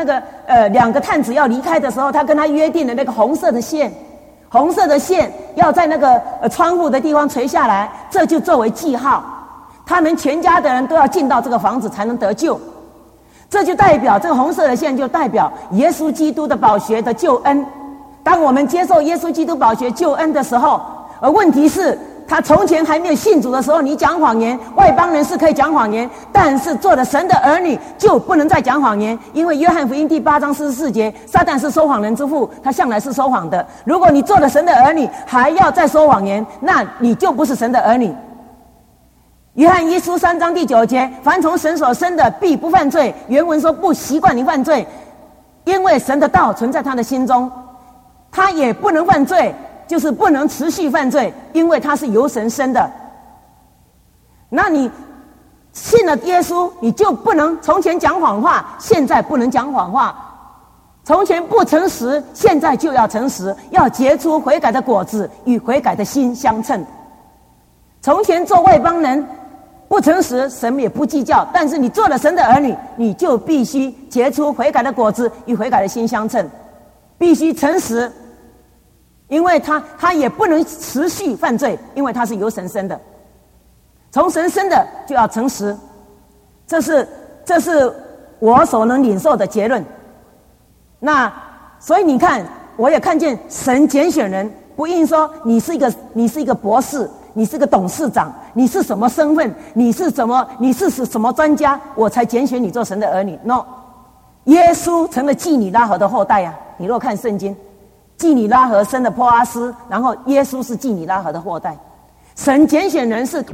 2个探子要离开的时候，他跟他约定的那个红色的线要在那个窗户的地方垂下来，这就作为记号。他们全家的人都要进到这个房子才能得救，这就代表这个红色的线就代表耶稣基督的宝血的救恩。当我们接受耶稣基督宝血救恩的时候，而问题是他从前还没有信主的时候，你讲谎言，外邦人是可以讲谎言，但是做了神的儿女就不能再讲谎言，因为约翰福音第8章44节，撒旦是说谎人之父，他向来是说谎的。如果你做了神的儿女还要再说谎言，那你就不是神的儿女。约翰一书3章第9节，凡从神所生的必不犯罪。原文说不习惯你犯罪，因为神的道存在他的心中，他也不能犯罪，就是不能持续犯罪，因为他是由神生的。那你信了耶稣，你就不能从前讲谎话，现在不能讲谎话；从前不诚实，现在就要诚实，要结出悔改的果子，与悔改的心相称。从前做外邦人不诚实，神也不计较，但是你做了神的儿女，你就必须结出悔改的果子，与悔改的心相称，必须诚实，因为他也不能持续犯罪，因为他是由神生的，从神生的就要诚实。这是我所能领受的结论。那所以你看，我也看见神拣选人，不应说你是一个博士，你是个董事长，你是什么身份，你是什么专家，我才拣选你做神的儿女。 No， 耶稣成了妓女拉合的后代啊。你若看圣经，妓女拉合生了波阿斯，然后耶稣是妓女拉合的后代。神拣选人是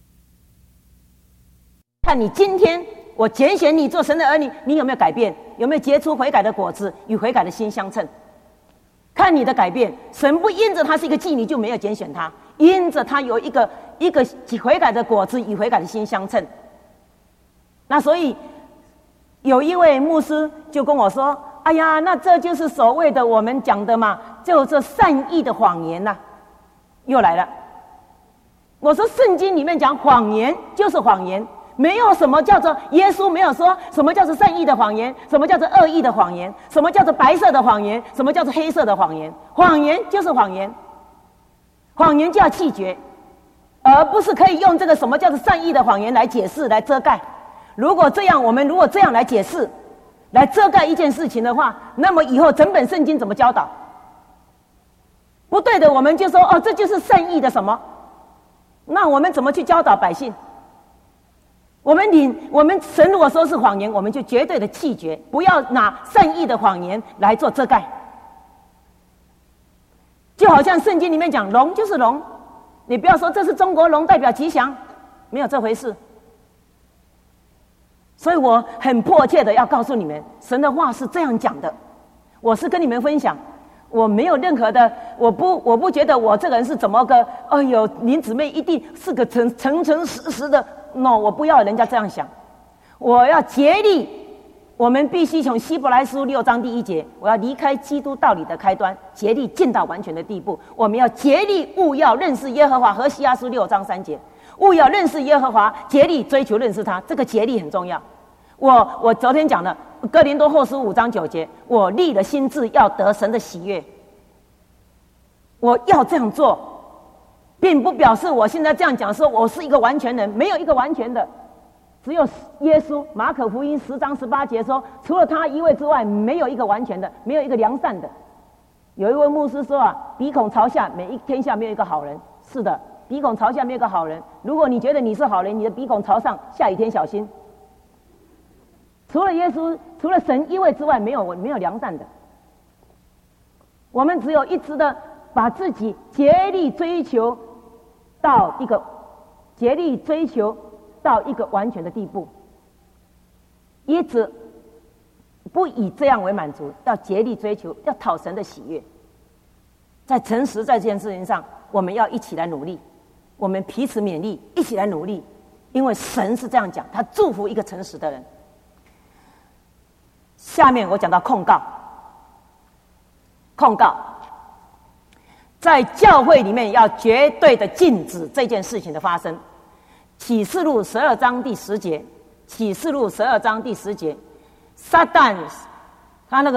看你今天我拣选你做神的儿女，你有没有改变，有没有结出悔改的果子，与悔改的心相称。看你的改变，神不因着他是一个妓女就没有拣选他，因着他有一个悔改的果子与悔改的心相称。那所以有一位牧师就跟我说，哎呀，那这就是所谓的我们讲的嘛，就是善意的谎言啊。又来了。我说圣经里面讲谎言就是谎言，没有什么叫做，耶稣没有说什么叫做善意的谎言，什么叫做恶意的谎言，什么叫做白色的谎言，什么叫做黑色的谎言。谎言就是谎言，谎言就要弃绝，而不是可以用这个什么叫做善意的谎言来解释来遮盖。如果这样，我们如果这样来解释来遮盖一件事情的话，那么以后整本圣经怎么教导？不对的，我们就说哦，这就是善意的什么，那我们怎么去教导百姓？我们神如果说是谎言，我们就绝对的弃绝，不要拿善意的谎言来做遮盖。就好像圣经里面讲龙就是龙， 你不要说这是中国龙代表吉祥，没有这回事。所以我很迫切的要告诉你们，神的话是这样讲的。我是跟你们分享，我没有任何的，我不觉得我这个人是怎么个，哎呦，林姊妹一定是个诚实的。No， 我不要人家这样想，我要竭力。我们必须从希伯来书6章第1节，我要离开基督道理的开端，竭力进到完全的地步。我们要竭力务要认识耶和华，和西阿书6章3节，务要认识耶和华，竭力追求认识他。这个竭力很重要。我昨天讲了哥林多后书5章9节，我立了心志要得神的喜悦。我要这样做，并不表示我现在这样讲说我是一个完全人，没有一个完全的，只有耶稣。马可福音10章18节说，除了他一位之外，没有一个完全的，没有一个良善的。有一位牧师说啊，鼻孔朝下，天下没有一个好人。是的，鼻孔朝下没有一个好人。如果你觉得你是好人，你的鼻孔朝上，下雨天小心。除了耶稣，除了神一位之外，没有良善的。我们只有一直的把自己竭力追求到一个完全的地步，一直不以这样为满足，要竭力追求，要讨神的喜悦。在诚实在这件事情上，我们要一起来努力，我们彼此勉励，一起来努力，因为神是这样讲，他祝福一个诚实的人。下面我讲到控告，在教会里面要绝对的禁止这件事情的发生。启示录12章第10节，启示录12章第10节，撒旦他那个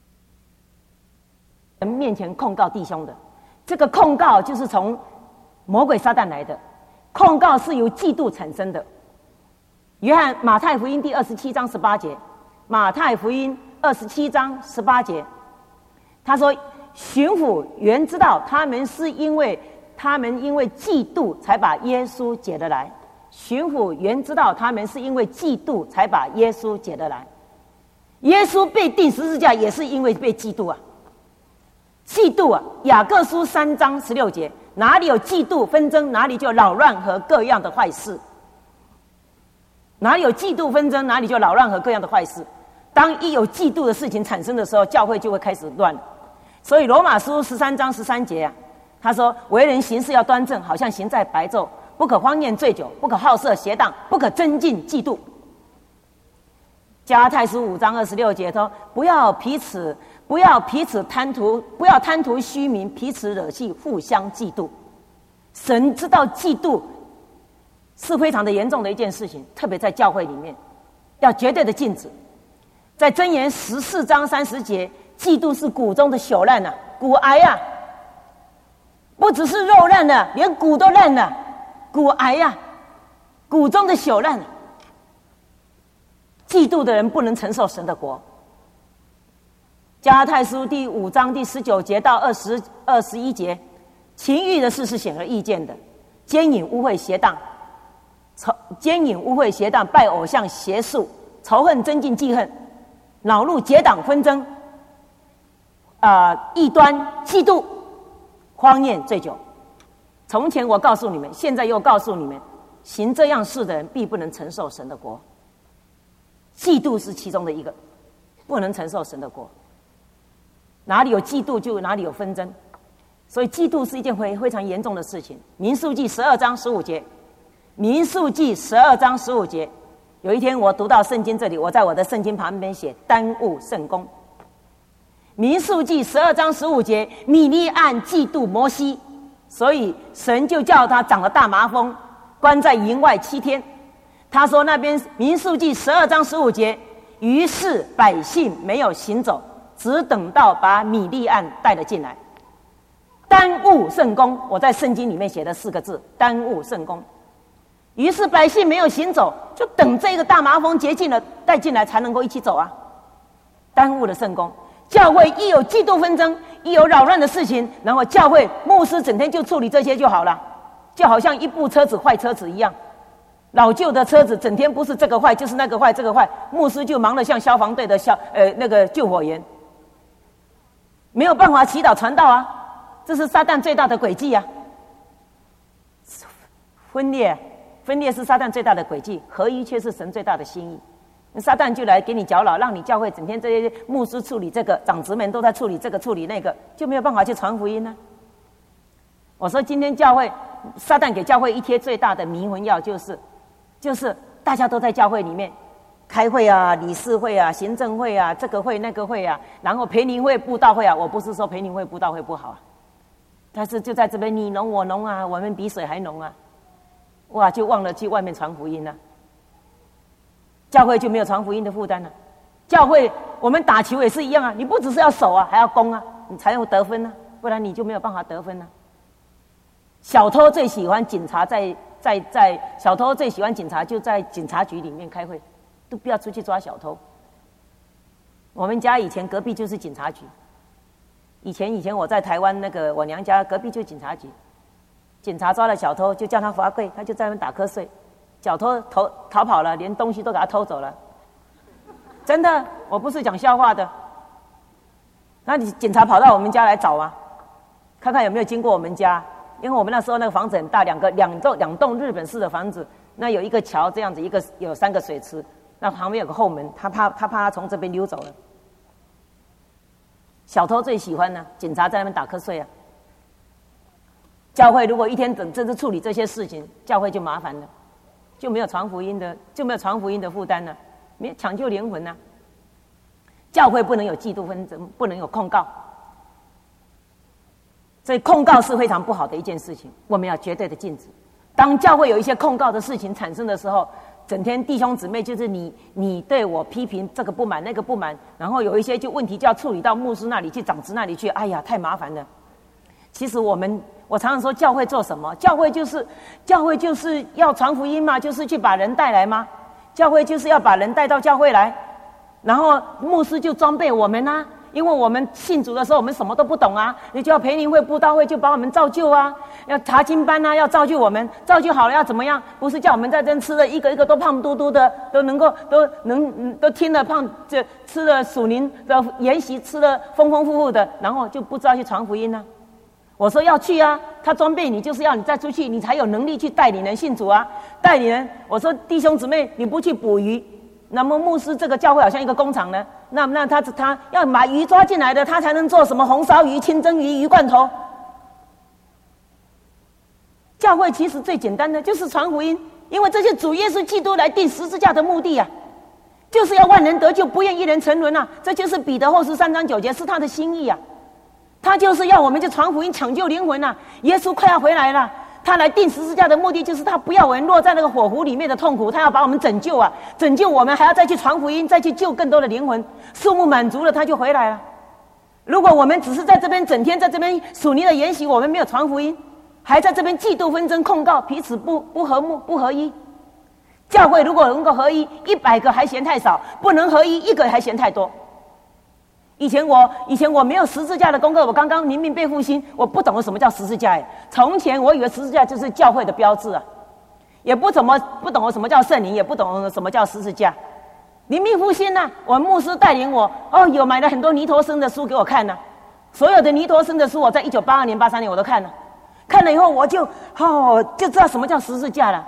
人面前控告弟兄的，这个控告就是从魔鬼撒旦来的，控告是由嫉妒产生的。马太福音第27章18节，马太福音27章18节，他说巡抚原知道他们因为嫉妒才把耶稣解得来。巡抚原知道他们是因为嫉妒才把耶稣解得来。耶稣被钉十字架也是因为被嫉妒啊！嫉妒啊！雅各书3章16节，哪里有嫉妒纷争，哪里就扰乱和各样的坏事。哪里有嫉妒纷争，哪里就扰乱和各样的坏事。当一有嫉妒的事情产生的时候，教会就会开始乱了。所以罗马书13章13节啊，他说为人行事要端正，好像行在白昼，不可荒宴醉酒，不可好色邪荡，不可增进嫉妒。加拉太书5章26节说，不要彼此贪图虚名，彼此惹气，互相嫉妒。神知道嫉妒是非常的严重的一件事情，特别在教会里面要绝对的禁止。在箴言14章30节，嫉妒是骨中的朽烂啊，骨癌啊，不只是肉烂了，连骨都烂了，骨癌啊，骨中的朽烂啊。嫉妒的人不能承受神的国。加拉太书第5章第19节到21节，情欲的事是显而易见的，奸淫污秽邪荡，拜偶像邪术，仇恨增进记恨，恼怒结党纷争，异端嫉妒，荒宴醉酒。从前我告诉你们，现在又告诉你们，行这样事的人必不能承受神的国。嫉妒是其中的一个，不能承受神的国。哪里有嫉妒，就哪里有纷争，所以嫉妒是一件非常严重的事情。民数记12章15节，民数记12章15节。有一天我读到圣经这里，我在我的圣经旁边写耽误圣工。民数记12章15节，米利暗嫉妒摩西，所以神就叫他长了大麻风，关在营外7天。他说那边民数记12章15节，于是百姓没有行走，只等到把米利暗带了进来。耽误圣工，我在圣经里面写的4个字，耽误圣工。于是百姓没有行走，就等这个大麻风洁净了带进来才能够一起走啊，耽误了圣工。教会一有嫉妒纷争，一有扰乱的事情，然后教会牧师整天就处理这些就好了，就好像一部车子坏车子一样，老旧的车子整天不是这个坏就是那个坏，这个坏，牧师就忙得像消防队的那个救火员，没有办法祈祷传道啊，这是撒旦最大的诡计啊。 分裂是撒旦最大的诡计，合一却是神最大的心意。撒旦就来给你搅扰，让你教会整天这些牧师处理这个，长子们都在处理这个处理那个，就没有办法去传福音呢。我说今天教会，撒旦给教会一贴最大的迷魂药，就是大家都在教会里面开会啊、理事会啊、行政会啊、这个会那个会啊，然后培灵会、布道会啊。我不是说培灵会、布道会不好啊，但是就在这边你浓我浓啊，我们比水还浓啊，哇，就忘了去外面传福音了。教会就没有传福音的负担了。教会我们打球也是一样啊，你不只是要守啊，还要攻啊，你才能得分啊，不然你就没有办法得分啊。小偷最喜欢警察小偷最喜欢警察就在警察局里面开会，都不要出去抓小偷。我们家以前隔壁就是警察局，以前我在台湾那个我娘家隔壁就是警察局，警察抓了小偷就叫他罚跪，他就在那边打瞌睡。小偷逃跑了，连东西都给他偷走了，真的，我不是讲笑话的。那你警察跑到我们家来找啊，看看有没有经过我们家，因为我们那时候那个房子很大，两栋日本式的房子，那有一个桥这样子，有3个水池，那旁边有个后门，他怕他从这边溜走了。小偷最喜欢呢，警察在那边打瞌睡啊。教会如果一天整这次处理这些事情，教会就麻烦了。就没有传福音的负担了，没有抢救灵魂了。教会不能有嫉妒纷争，不能有控告，所以控告是非常不好的一件事情，我们要绝对的禁止。当教会有一些控告的事情产生的时候，整天弟兄姊妹就是你对我批评这个不满那个不满，然后有一些就问题就要处理到牧师那里去、长子那里去，哎呀，太麻烦了。其实我常常说，教会做什么？教会就是要传福音嘛，就是去把人带来嘛。教会就是要把人带到教会来，然后牧师就装备我们啊，因为我们信主的时候我们什么都不懂啊，你就要培灵会、布道会就把我们造就啊，要查经班啊，要造就我们，造就好了要怎么样？不是叫我们在这吃的一个一个都胖嘟嘟的，都听了胖，这吃了属灵的研习，吃了丰丰富富的，然后就不知道去传福音呢。我说要去啊，他装备你就是要你再出去，你才有能力去带领人信主啊，带领人。我说弟兄姊妹，你不去捕鱼，那么牧师这个教会好像一个工厂呢，那他要把鱼抓进来的，他才能做什么红烧鱼、清蒸鱼、鱼罐头。教会其实最简单的就是传福音，因为这些主耶稣基督来钉十字架的目的啊，就是要万人得救，不愿一人沉沦啊，这就是彼得后书3章9节是他的心意啊。他就是要我们去传福音，抢救灵魂啊！耶稣快要回来了，他来钉十字架的目的就是他不要我们落在那个火湖里面的痛苦，他要把我们拯救啊！拯救我们，还要再去传福音，再去救更多的灵魂。数目满足了，他就回来了。如果我们只是在这边整天在这边属灵的研习，我们没有传福音，还在这边嫉妒纷争、控告，彼此不和睦、不合一。教会如果能够合一，100个还嫌太少；不能合一，1个还嫌太多。以前我没有十字架的功课，我刚刚灵命被复兴，我不懂什么叫十字架耶。从前我以为十字架就是教会的标志啊，也不懂什么叫圣灵，也不懂什么叫十字架。灵命复兴啊，我牧师带领我，有买了很多尼陀生的书给我看呢，所有的尼陀生的书我在1982年、83年我都看了，看了以后我就知道什么叫十字架了。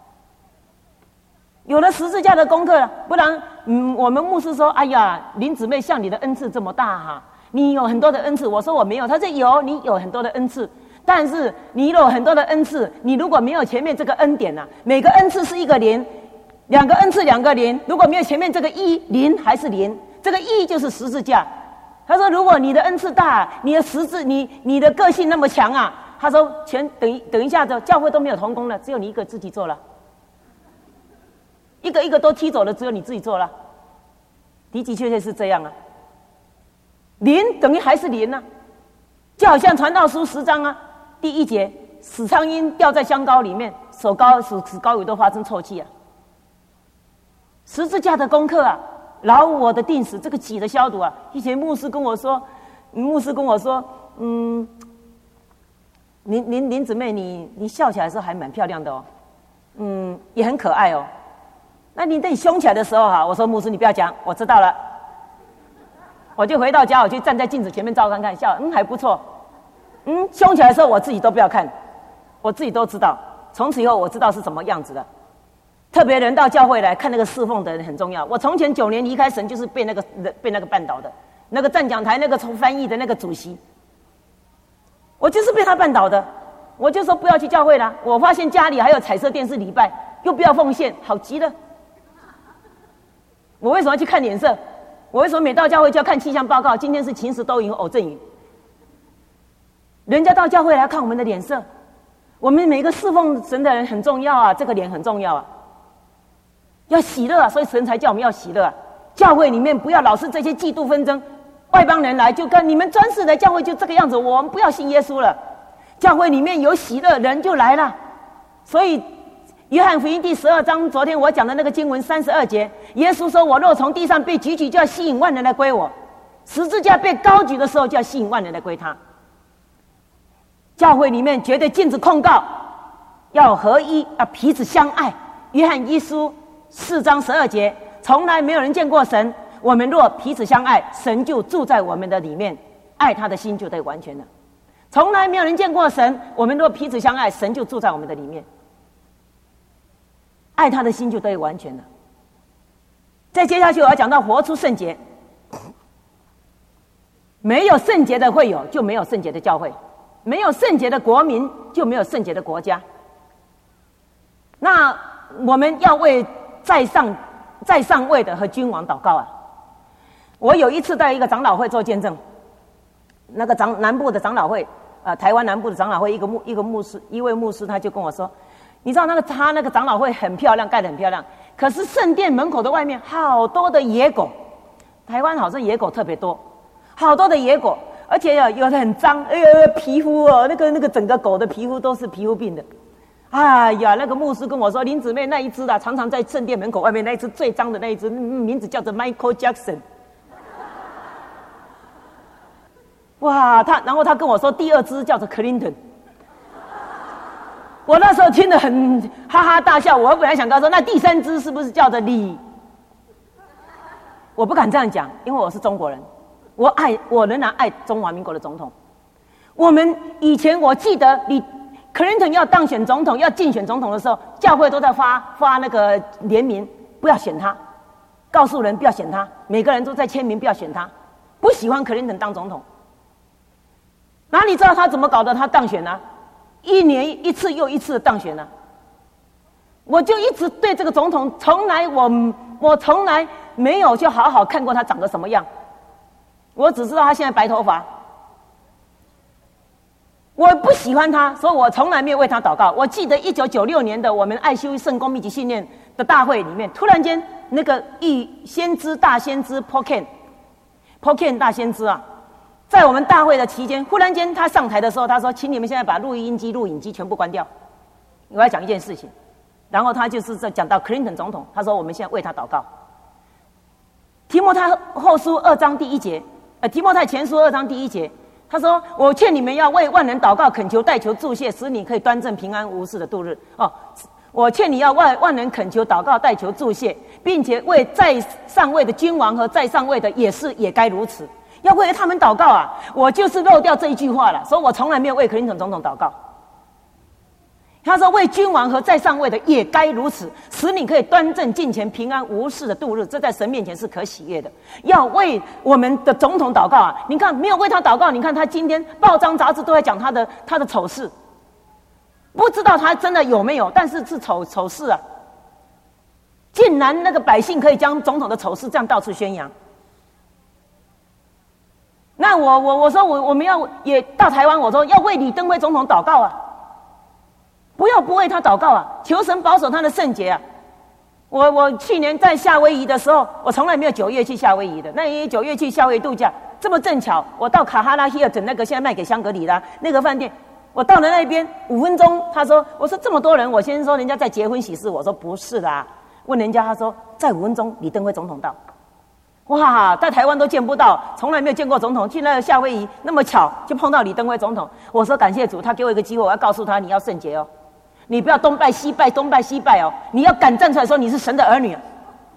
有了十字架的功课了，不然我们牧师说，哎呀，林姊妹像你的恩赐这么大哈，你有很多的恩赐。我说我没有，他说有，你有很多的恩赐，但是你有很多的恩赐，你如果没有前面这个恩典啊，每个恩赐是一个零，2个恩赐2个零，如果没有前面这个一，零还是零，这个一就是十字架。他说如果你的恩赐大，你的十字，你的个性那么强啊，他说等一下子教会都没有同工了，只有你一个自己做了。一个一个都踢走了，只有你自己做了，的的确确是这样啊。零等于还是零啊，就好像传道书10章啊，第1节，死苍蝇掉在香膏里面，使膏油都发生臭气啊。十字架的功课啊，老我的定死，这个己的消毒啊。以前牧师跟我说，林姊妹，你笑起来的时候还蛮漂亮的哦，也很可爱哦。那你等你凶起来的时候哈，我说牧师你不要讲，我知道了。我就回到家，我就站在镜子前面照看看，笑，还不错。凶起来的时候我自己都不要看，我自己都知道。 从此以后我知道是什么样子的。特别人到教会来看那个侍奉的人很重要。我从前9年离开神，就是被那个绊倒的，那个站讲台那个翻译的那个主席，我就是被他绊倒的。我就说不要去教会啦。我发现家里还有彩色电视礼拜，又不要奉献，好极了。我为什么要去看脸色？我为什么每到教会就要看气象报告？今天是晴时多云偶阵雨。人家到教会来看我们的脸色，我们每个侍奉神的人很重要啊，这个脸很重要啊，要喜乐啊，所以神才叫我们要喜乐啊。教会里面不要老是这些嫉妒纷争，外邦人来就跟你们专事的教会就这个样子，我们不要信耶稣了。教会里面有喜乐，人就来了。所以约翰福音第12章，昨天我讲的那个经文32节，耶稣说：“我若从地上被举起，就要吸引万人来归我；十字架被高举的时候，就要吸引万人来归他。”教会里面绝对禁止控告，要合一，要彼此相爱。约翰一书4章12节，从来没有人见过神，我们若彼此相爱，神就住在我们的里面，爱他的心就得完全了。从来没有人见过神，我们若彼此相爱，神就住在我们的里面，爱他的心就得以完全了。再接下去我要讲到活出圣洁，没有圣洁的会友，就没有圣洁的教会；没有圣洁的国民，就没有圣洁的国家。那我们要为在上位的和君王祷告啊！我有一次在一个长老会做见证，那个南部的长老会，台湾南部的长老会，一位牧师他就跟我说，你知道他那个长老会很漂亮，盖得很漂亮，可是圣殿门口的外面好多的野狗，台湾好像野狗特别多，好多的野狗，而且有的很脏，皮肤哦，那个整个狗的皮肤都是皮肤病的。哎呀，那个牧师跟我说，林姊妹那一只常常在圣殿门口外面那一只最脏的那一只，名字叫做 Michael Jackson。哇，然后他跟我说第2只叫做 Clinton。我那时候听得很哈哈大笑，我本来想跟他说，那第3只是不是叫做李？我不敢这样讲，因为我是中国人，我仍然爱中华民国的总统。我们以前我记得Clinton 要当选总统，要竞选总统的时候，教会都在发那个联名，不要选他，告诉人不要选他，每个人都在签名不要选他，不喜欢 Clinton 当总统。哪里知道他怎么搞的？他当选了，1年1次又1次的当选了。我就一直对这个总统，我从来没有去好好看过他长得什么样，我只知道他现在白头发。我不喜欢他，所以我从来没有为他祷告。我记得1996年的我们爱修圣公密集训练的大会里面，突然间那个大先知 Poken 大先知啊，在我们大会的期间，忽然间他上台的时候，他说：“请你们现在把录音机、录影机全部关掉。”我要讲一件事情，然后他就是在讲到 Clinton 总统，他说：“我们现在为他祷告。”提摩太后书2章第1节，提摩太前书2章第1节。他说：“我劝你们要为万人祷告、恳求、代求、祝谢，使你可以端正、平安无事的度日。”我劝你要为万人恳求、祷告、代求、祝谢，并且为在上位的君王和在上位的也该如此，要为他们祷告啊！我就是漏掉这一句话了，所以我从来没有为克林顿总统祷告。他说：“为君王和在上位的也该如此，使你可以端正敬虔、平安无事的度日，这在神面前是可喜悦的。要为我们的总统祷告啊！你看，没有为他祷告，你看他今天报章杂志都在讲他的丑事，不知道他真的有没有，但是是丑事啊！竟然那个百姓可以将总统的丑事这样到处宣扬。那我说我们要也到台湾，我说要为李登辉总统祷告啊！”不为他祷告啊！求神保守他的圣洁啊！我去年在夏威夷的时候，我从来没有9月去夏威夷的。那9月去夏威夷度假，这么正巧，我到卡哈拉希尔顿那个现在卖给香格里拉那个饭店，我到了那边5分钟，我说这么多人，我先说人家在结婚喜事，我说不是啦，问人家他说在5分钟李登辉总统到，哇，在台湾都见不到，从来没有见过总统，去那个夏威夷那么巧就碰到李登辉总统，我说感谢主，他给我一个机会，我要告诉他你要圣洁哦。你不要东拜西拜，东拜西拜哦！你要敢站出来说你是神的儿女，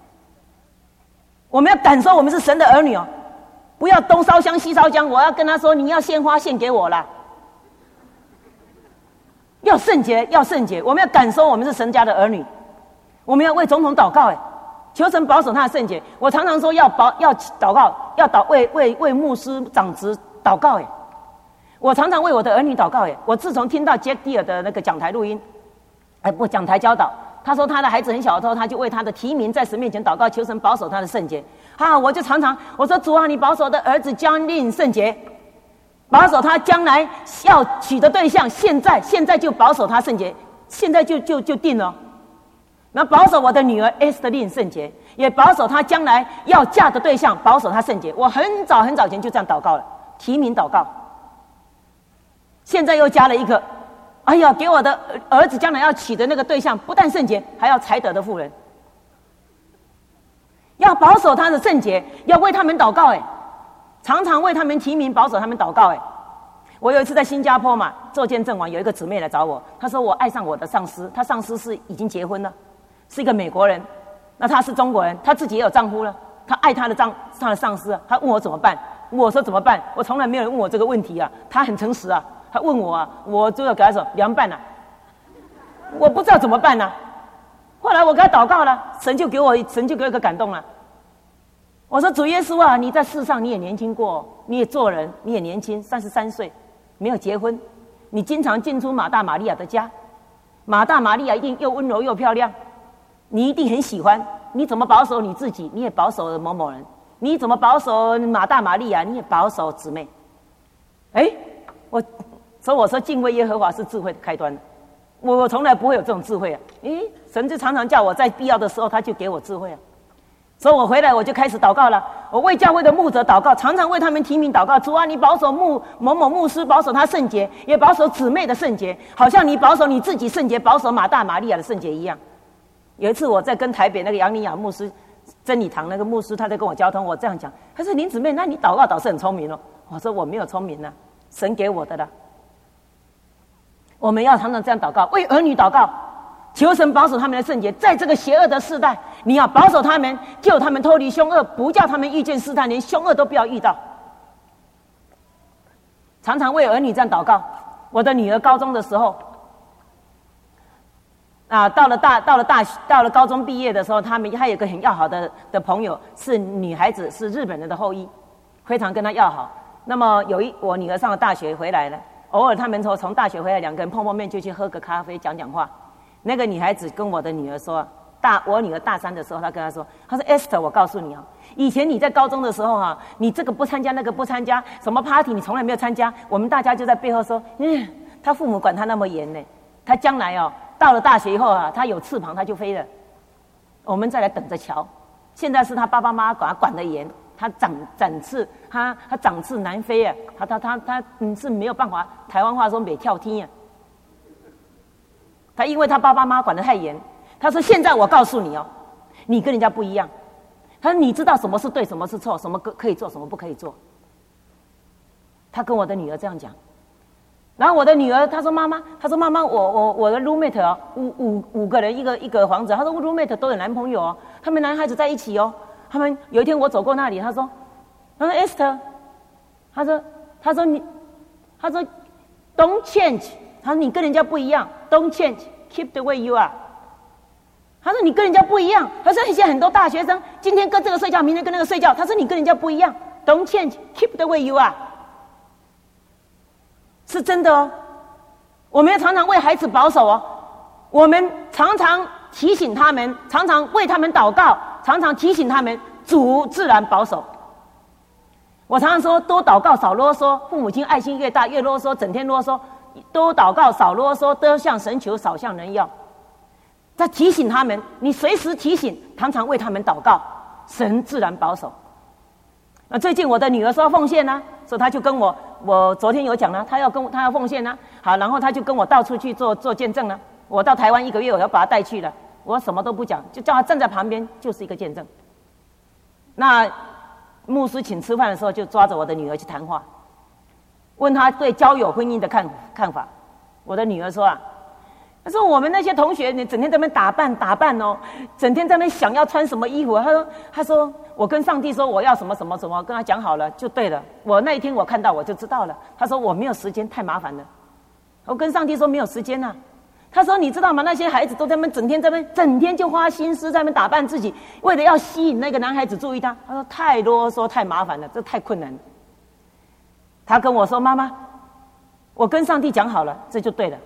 我们要敢说我们是神的儿女哦！不要东烧香西烧香，我要跟他说你要献花献给我啦！ 要圣洁，要圣洁，我们要感受我们是神家的儿女，我们要为总统祷告，求神保守他的圣洁。我常常说要祷告，为牧师长职祷告，我常常为我的儿女祷告，我自从听到 Jack Deere 的那个讲台录音，讲台教导，他说他的孩子很小的时候，他就为他的提名在神面前祷告，求神保守他的圣洁。我就常常我说主啊，你保守我的儿子将令圣洁，保守他将来要娶的对象，现在就保守他圣洁，现在就定了。然后保守我的女儿 Esther Lin 圣洁，也保守她将来要嫁的对象，保守她圣洁。我很早前就这样祷告了，提名祷告。现在又加了一个，哎呀，给我的儿子将来要娶的那个对象，不但圣洁，还要才德的妇人。要保守他的圣洁，要为他们祷告，常常为他们提名，保守他们祷告，我有一次在新加坡嘛做见证完，有一个姊妹来找我，她说我爱上我的上司，她上司是已经结婚了，是一个美国人，那她是中国人，她自己也有丈夫了，她爱她的上司啊，她问我怎么办，我说怎么办？我从来没有人问我这个问题啊，她很诚实啊，她问我啊，我就要给她说凉拌啊，我不知道怎么办啊。后来我给她祷告了，神就给我一个感动了。我说主耶稣啊，你在世上你也年轻过，你也做人，你也年轻，33岁，没有结婚，你经常进出马大马利亚的家，马大马利亚一定又温柔又漂亮，你一定很喜欢。你怎么保守你自己，你也保守某某人；你怎么保守马大马利亚，你也保守姊妹。所以我说敬畏耶和华是智慧的开端。我从来不会有这种智慧啊！神就常常叫我在必要的时候，他就给我智慧啊。所以我回来我就开始祷告了，我为教会的牧者祷告，常常为他们提名祷告。主啊，你保守某某牧师，保守他圣洁，也保守姊妹的圣洁，好像你保守你自己圣洁，保守马大马利亚的圣洁一样。有一次我在跟台北那个杨丽雅牧师真理堂那个牧师，他在跟我交通，我这样讲，他说林姊妹，那你祷告倒是很聪明哦。我说我没有聪明啊，神给我的啦。我们要常常这样祷告，为儿女祷告，求神保守他们的圣洁，在这个邪恶的世代，你要保守他们，救他们脱离凶恶，不叫他们遇见试探，连凶恶都不要遇到。常常为儿女这样祷告。我的女儿高中的时候，到了高中毕业的时候，她有一个很要好的朋友，是女孩子，是日本人的后裔，非常跟她要好。那么我女儿上了大学回来了，偶尔他们从大学回来，两个人碰面就去喝个咖啡，讲话。那个女孩子跟我的女儿说，我女儿大3的时候，她跟她说 Esther， 我告诉你以前你在高中的时候你这个不参加那个不参加，什么 party 你从来没有参加，我们大家就在背后说，他父母管他那么严呢，他将来到了大学以后他有翅膀他就飞了，我们再来等着瞧。现在是他爸爸妈妈管得严，他长翅，他长翅难飞啊，他是没有办法，台湾话说没跳天啊。他因为他爸爸妈妈管得太严，他说现在我告诉你你跟人家不一样。他说你知道什么是对，什么是错，什么可以做，什么不可以做。他跟我的女儿这样讲。然后我的女儿她说妈妈，我的 roommate 五个人一个房子，她说 roommate 都有男朋友他们男孩子在一起他们有一天我走过那里，他说 Esther， 他说 don't change， 他说你跟人家不一样 ，don't change， keep the way you are。他说你跟人家不一样，他说现在很多大学生今天跟这个睡觉，明天跟那个睡觉，他说你跟人家不一样 ，don't change， keep the way you are。是真的我们要常常为孩子保守我们常常提醒他们，常常为他们祷告，常常提醒他们，主自然保守。我常常说，多祷告少啰嗦，父母亲爱心越大越啰嗦，整天啰嗦，多祷告少啰嗦，多向神求少向人要。在提醒他们，你随时提醒，常常为他们祷告，神自然保守。最近我的女儿说要奉献所以她就跟我昨天有讲她要奉献好，然后她就跟我到处去做见证我到台湾1个月，我要把她带去了，我什么都不讲，就叫她站在旁边，就是一个见证。那牧师请吃饭的时候，就抓着我的女儿去谈话，问她对交友婚姻的看法。我的女儿说她说我们那些同学，你整天在那边打扮整天在那边想要穿什么衣服。她说我跟上帝说我要什么什么什么，跟他讲好了就对了。我那一天我看到我就知道了。她说我没有时间，太麻烦了。 我跟上帝说没有时间啊。他说你知道吗？那些孩子都在那边整天就花心思在那边打扮自己，为了要吸引那个男孩子注意他。他说太啰嗦太麻烦了，这太困难了。他跟我说妈妈，我跟上帝讲好了，这就对了。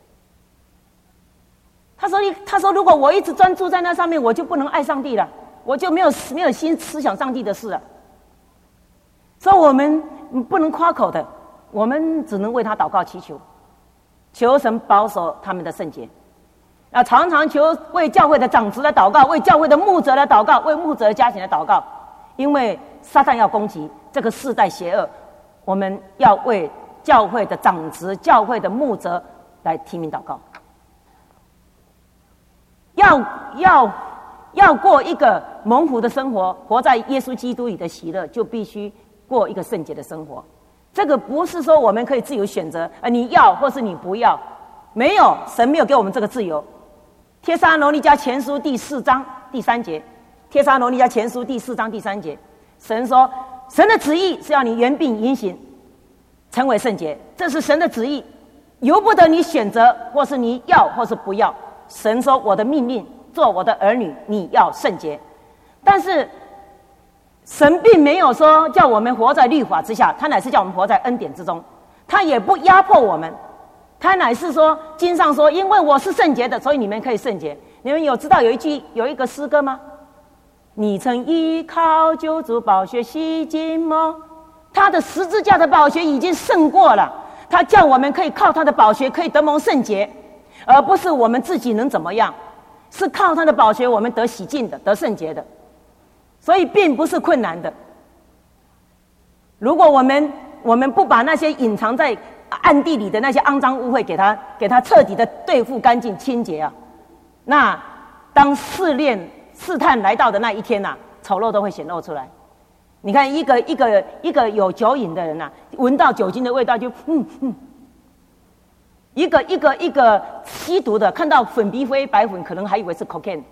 他说如果我一直专注在那上面，我就不能爱上帝了，我就没有心思想上帝的事了。所以我们不能夸口的，我们只能为他祷告祈求，求神保守他们的圣洁。常常求为教会的长子来祷告，为教会的牧者来祷告，为牧者的家庭来祷告。因为撒旦要攻击这个世代邪恶，我们要为教会的长子、教会的牧者来提名祷告。要过一个蒙福的生活，活在耶稣基督里的喜乐，就必须过一个圣洁的生活。这个不是说我们可以自由选择，你要或是你不要，没有，神没有给我们这个自由。帖撒罗尼迦前书第4章第3节，帖撒罗尼迦前书第4章第3节，神说，神的旨意是要你原并因行，成为圣洁，这是神的旨意，由不得你选择，或是你要或是不要。神说，我的命令，做我的儿女，你要圣洁。但是神并没有说叫我们活在律法之下，他乃是叫我们活在恩典之中，他也不压迫我们，他乃是说，经上说，因为我是圣洁的，所以你们可以圣洁。你们有知道有一个诗歌吗？你曾依靠救主宝血洗净吗？他的十字架的宝血已经胜过了，他叫我们可以靠他的宝血可以得蒙圣洁，而不是我们自己能怎么样，是靠他的宝血我们得洗净的，得圣洁的。所以并不是困难的。如果我们不把那些隐藏在暗地里的那些肮脏污秽给他彻底的对付干净清洁啊，那当试探来到的那一天啊，丑陋都会显露出来。你看一个有酒瘾的人啊，闻到酒精的味道就一个吸毒的看到粉笔灰白粉可能还以为是 cocaine。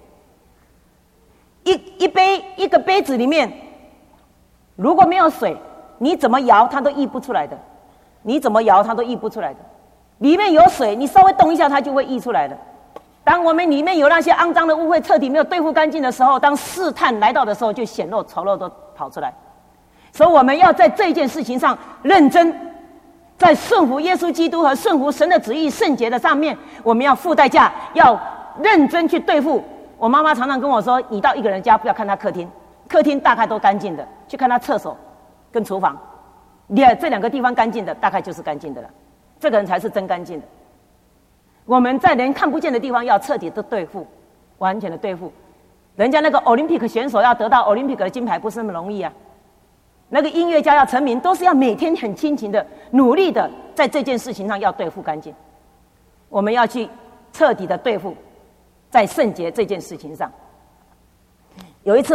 一个杯子里面如果没有水，你怎么摇它都溢不出来的，你怎么摇它都溢不出来的。里面有水，你稍微动一下它就会溢出来的。当我们里面有那些肮脏的污秽彻底没有对付干净的时候，当试探来到的时候，就显露丑陋都跑出来。所以我们要在这件事情上认真，在顺服耶稣基督和顺服神的旨意圣洁的上面，我们要付代价，要认真去对付。我妈妈常常跟我说，你到一个人家不要看他客厅，客厅大概都干净的，去看他厕所跟厨房，这两个地方干净的大概就是干净的了，这个人才是真干净的。我们在人看不见的地方要彻底的对付，完全的对付。人家那个奥林匹克选手要得到奥林匹克的金牌不是那么容易啊，那个音乐家要成名都是要每天很辛勤的努力的在这件事情上要对付干净。我们要去彻底的对付在圣洁这件事情上。有一次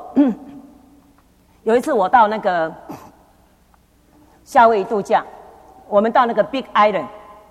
我到那个夏威夷度假，我们到那个 Big Island，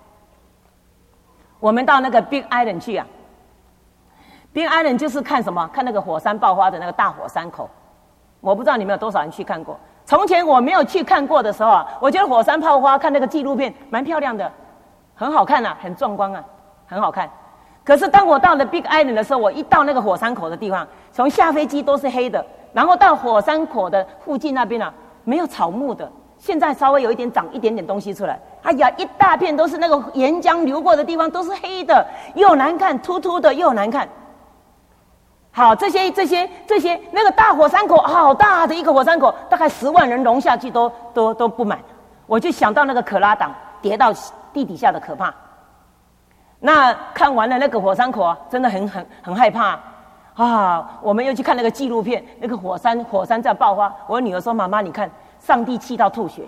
我们到那个 Big Island 去啊。Big Island 就是看什么？看那个火山爆发的那个大火山口。我不知道你们有多少人去看过。从前我没有去看过的时候啊，我觉得火山爆发看那个纪录片蛮漂亮的，很好看啊，很壮观啊，很好看。可是当我到了 Big Island 的时候，我一到那个火山口的地方，从下飞机都是黑的，然后到火山口的附近那边啊，没有草木的，现在稍微有一点长一点点东西出来。哎呀，一大片都是那个岩浆流过的地方，都是黑的，又难看，秃秃的又难看。好，这些，那个大火山口，好大的一个火山口，大概10万人融下去都不满。我就想到那个可拉党跌到地底下的可怕。那看完了那个火山口啊，真的很害怕啊！我们又去看那个纪录片，那个火山在爆发。我女儿说：“妈妈，你看，上帝气到吐血。”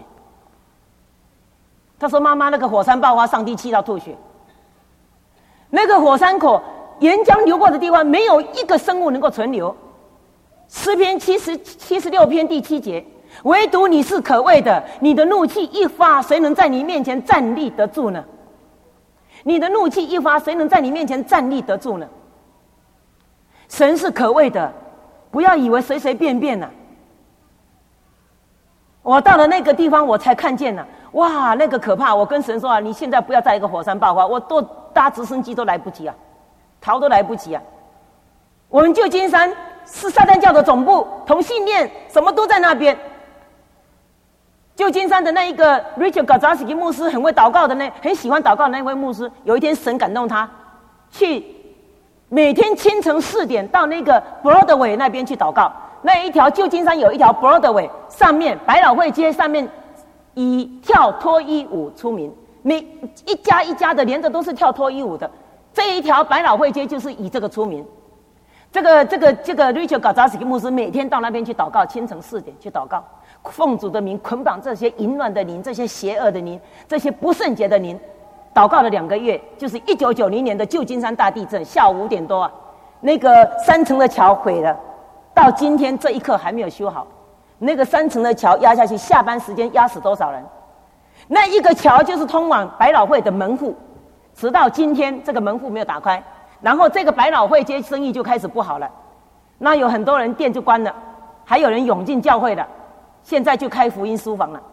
她说：“妈妈，那个火山爆发，上帝气到吐血。那个火山口。”岩浆流过的地方，没有一个生物能够存留。诗篇76篇第7节，唯独你是可畏的，你的怒气一发，谁能在你面前站立得住呢？你的怒气一发，谁能在你面前站立得住呢？神是可畏的，不要以为随随便便啊。我到了那个地方，我才看见了， 哇，那个可怕！我跟神说啊，你现在不要在一个火山爆发，我都搭直升机都来不及啊，逃都来不及啊。我们旧金山是撒旦教的总部，同性恋什么都在那边。旧金山的那一个 Richard Gazaski 牧师很会祷告的很喜欢祷告的那位牧师，有一天神感动他，去每天清晨4点到那个 Broadway 那边去祷告。那一条旧金山有一条 Broadway 上面，百老汇街上面以跳脱衣舞出名，每一家一家的连着都是跳脱衣舞的。这一条百老汇街就是以这个出名。这个 Richard Gazaski 牧师每天到那边去祷告，清晨4点去祷告，奉主的名捆绑这些淫乱的灵，这些邪恶的灵，这些不圣洁的灵。祷告了2个月，就是1990年的旧金山大地震，下午5点多啊，那个3层的桥毁了，到今天这一刻还没有修好。那个3层的桥压下去，下班时间压死多少人？那一个桥就是通往百老汇的门户，直到今天这个门户没有打开，然后这个百老汇街生意就开始不好了。那有很多人店就关了，还有人涌进教会了，现在就开福音书房了。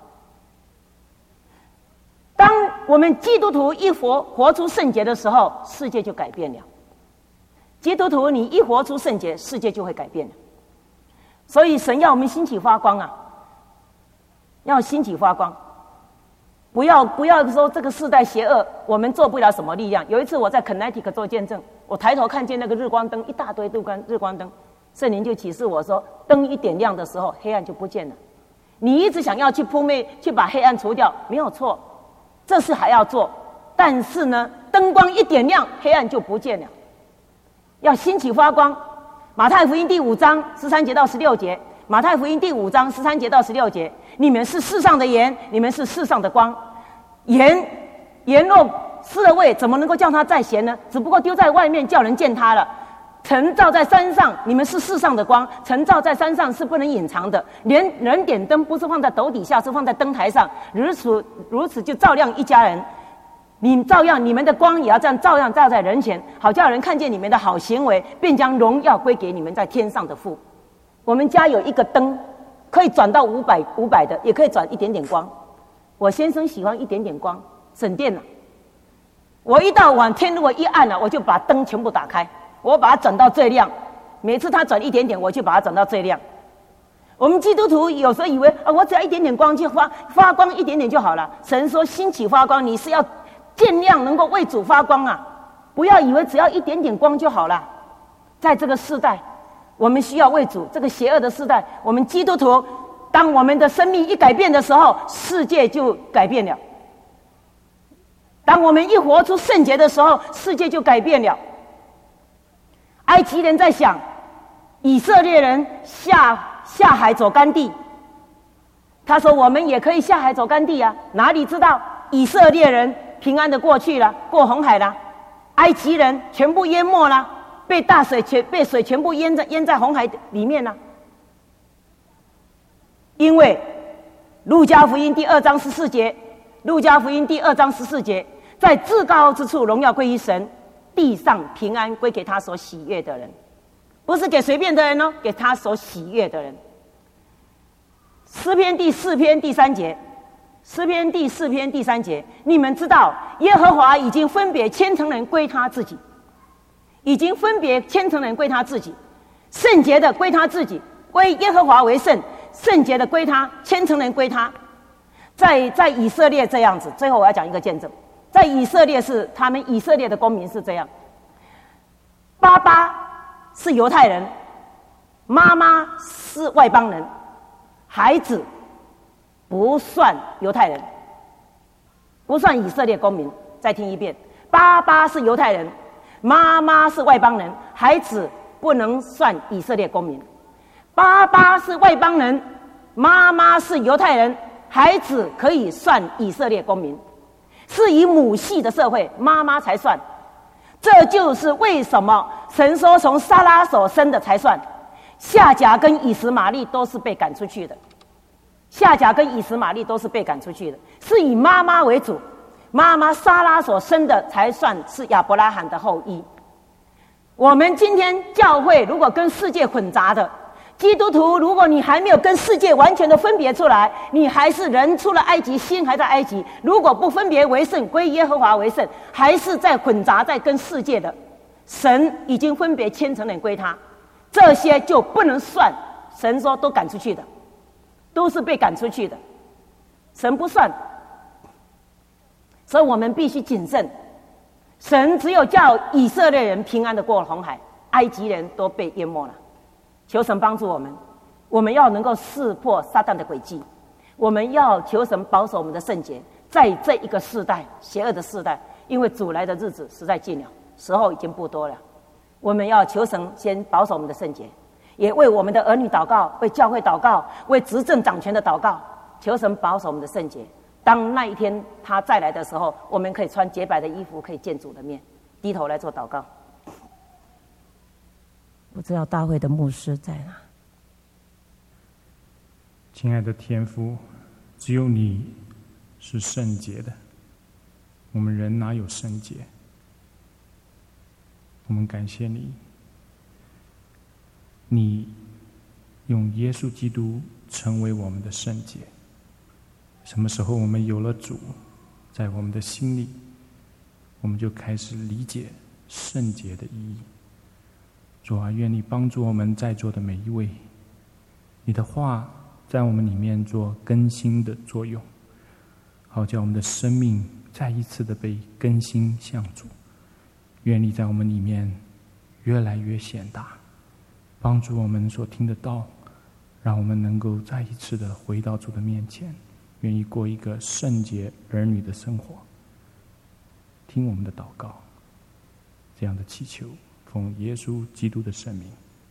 当我们基督徒一活出圣洁的时候，世界就改变了。基督徒你一活出圣洁，世界就会改变了。所以神要我们兴起发光啊，要兴起发光，不要说这个世代邪恶，我们做不了什么力量。有一次我在 Connecticut 做见证，我抬头看见那个日光灯，一大堆日光灯，圣灵就启示我说，灯一点亮的时候，黑暗就不见了。你一直想要去扑灭，去把黑暗除掉，没有错，这事还要做，但是呢，灯光一点亮，黑暗就不见了。要兴起发光。马太福音第5章13节到16节，马太福音第5章13节到16节，你们是世上的盐，你们是世上的光。盐若失了味，怎么能够叫它再咸呢？只不过丢在外面，叫人见它了。城照在山上，你们是世上的光。城照在山上是不能隐藏的，连人点灯不是放在斗底下，是放在灯台上，如此就照亮一家人。你照样，你们的光也要这样照样照在人前，好叫人看见你们的好行为，便将荣耀归给你们在天上的父。我们家有一个灯，可以转到500的，也可以转一点点光。我先生喜欢一点点光，省电了。我一到晚天如果一暗了，我就把灯全部打开，我把它转到最亮。每次他转一点点，我就把它转到最亮。我们基督徒有时候以为我只要一点点光就发光一点点就好了。神说兴起发光，你是要尽量能够为主发光啊！不要以为只要一点点光就好了。在这个世代，我们需要为主。这个邪恶的世代，我们基督徒，当我们的生命一改变的时候，世界就改变了。当我们一活出圣洁的时候，世界就改变了。埃及人在想，以色列人下海走干地，他说我们也可以下海走干地啊！哪里知道以色列人平安的过去了，过红海了，埃及人全部淹没了，被水全部淹在红海里面了。因为路加福音第2章14节，路加福音第2章14节，在至高之处荣耀归于神，地上平安归给他所喜悦的人，不是给随便的人哦，给他所喜悦的人。诗篇第4篇第3节，诗篇第4篇第3节，你们知道耶和华已经分别千层人归他自己，已经分别千层人归他自己，圣洁的归他自己，归耶和华为圣，圣洁的归他，千层人归他。在以色列这样子，最后我要讲一个见证，在以色列是他们以色列的公民是这样，爸爸是犹太人，妈妈是外邦人，孩子不算犹太人，不算以色列公民。再听一遍，爸爸是犹太人，妈妈是外邦人，孩子不能算以色列公民。爸爸是外邦人，妈妈是犹太人，孩子可以算以色列公民。是以母系的社会，妈妈才算。这就是为什么神说从撒拉所生的才算，夏甲跟以实玛利都是被赶出去的，夏甲跟以实玛利都是被赶出去的，是以妈妈为主，妈妈撒拉所生的才算是亚伯拉罕的后裔。我们今天教会如果跟世界混杂的， 基督徒，如果你还没有跟世界完全的分别出来，你还是人出了埃及，心还在埃及。如果不分别为圣，归耶和华为圣，还是在混杂在跟世界的。神已经分别千层人归他，这些就不能算。神说都赶出去的，都是被赶出去的，神不算。所以我们必须谨慎。神只有叫以色列人平安的过了红海，埃及人都被淹没了。求神帮助我们，我们要能够识破撒旦的诡计，我们要求神保守我们的圣洁，在这一个世代邪恶的世代，因为主来的日子实在近了，时候已经不多了。我们要求神先保守我们的圣洁，也为我们的儿女祷告，为教会祷告，为执政掌权的祷告，求神保守我们的圣洁。当那一天他再来的时候，我们可以穿洁白的衣服，可以见主的面，低头来做祷告。不知道大会的牧师在哪？ 亲爱的天父，只有你是圣洁的，我们人哪有圣洁？我们感谢你，你用耶稣基督成为我们的圣洁。什么时候我们有了主在我们的心里，我们就开始理解圣洁的意义。主啊，愿你帮助我们在座的每一位，你的话在我们里面做更新的作用，好叫我们的生命再一次的被更新向主。愿你在我们里面越来越显大，帮助我们所听的道，让我们能够再一次的回到主的面前，愿意过一个圣洁儿女的生活。听我们的祷告，这样的祈求，奉耶稣基督的圣名。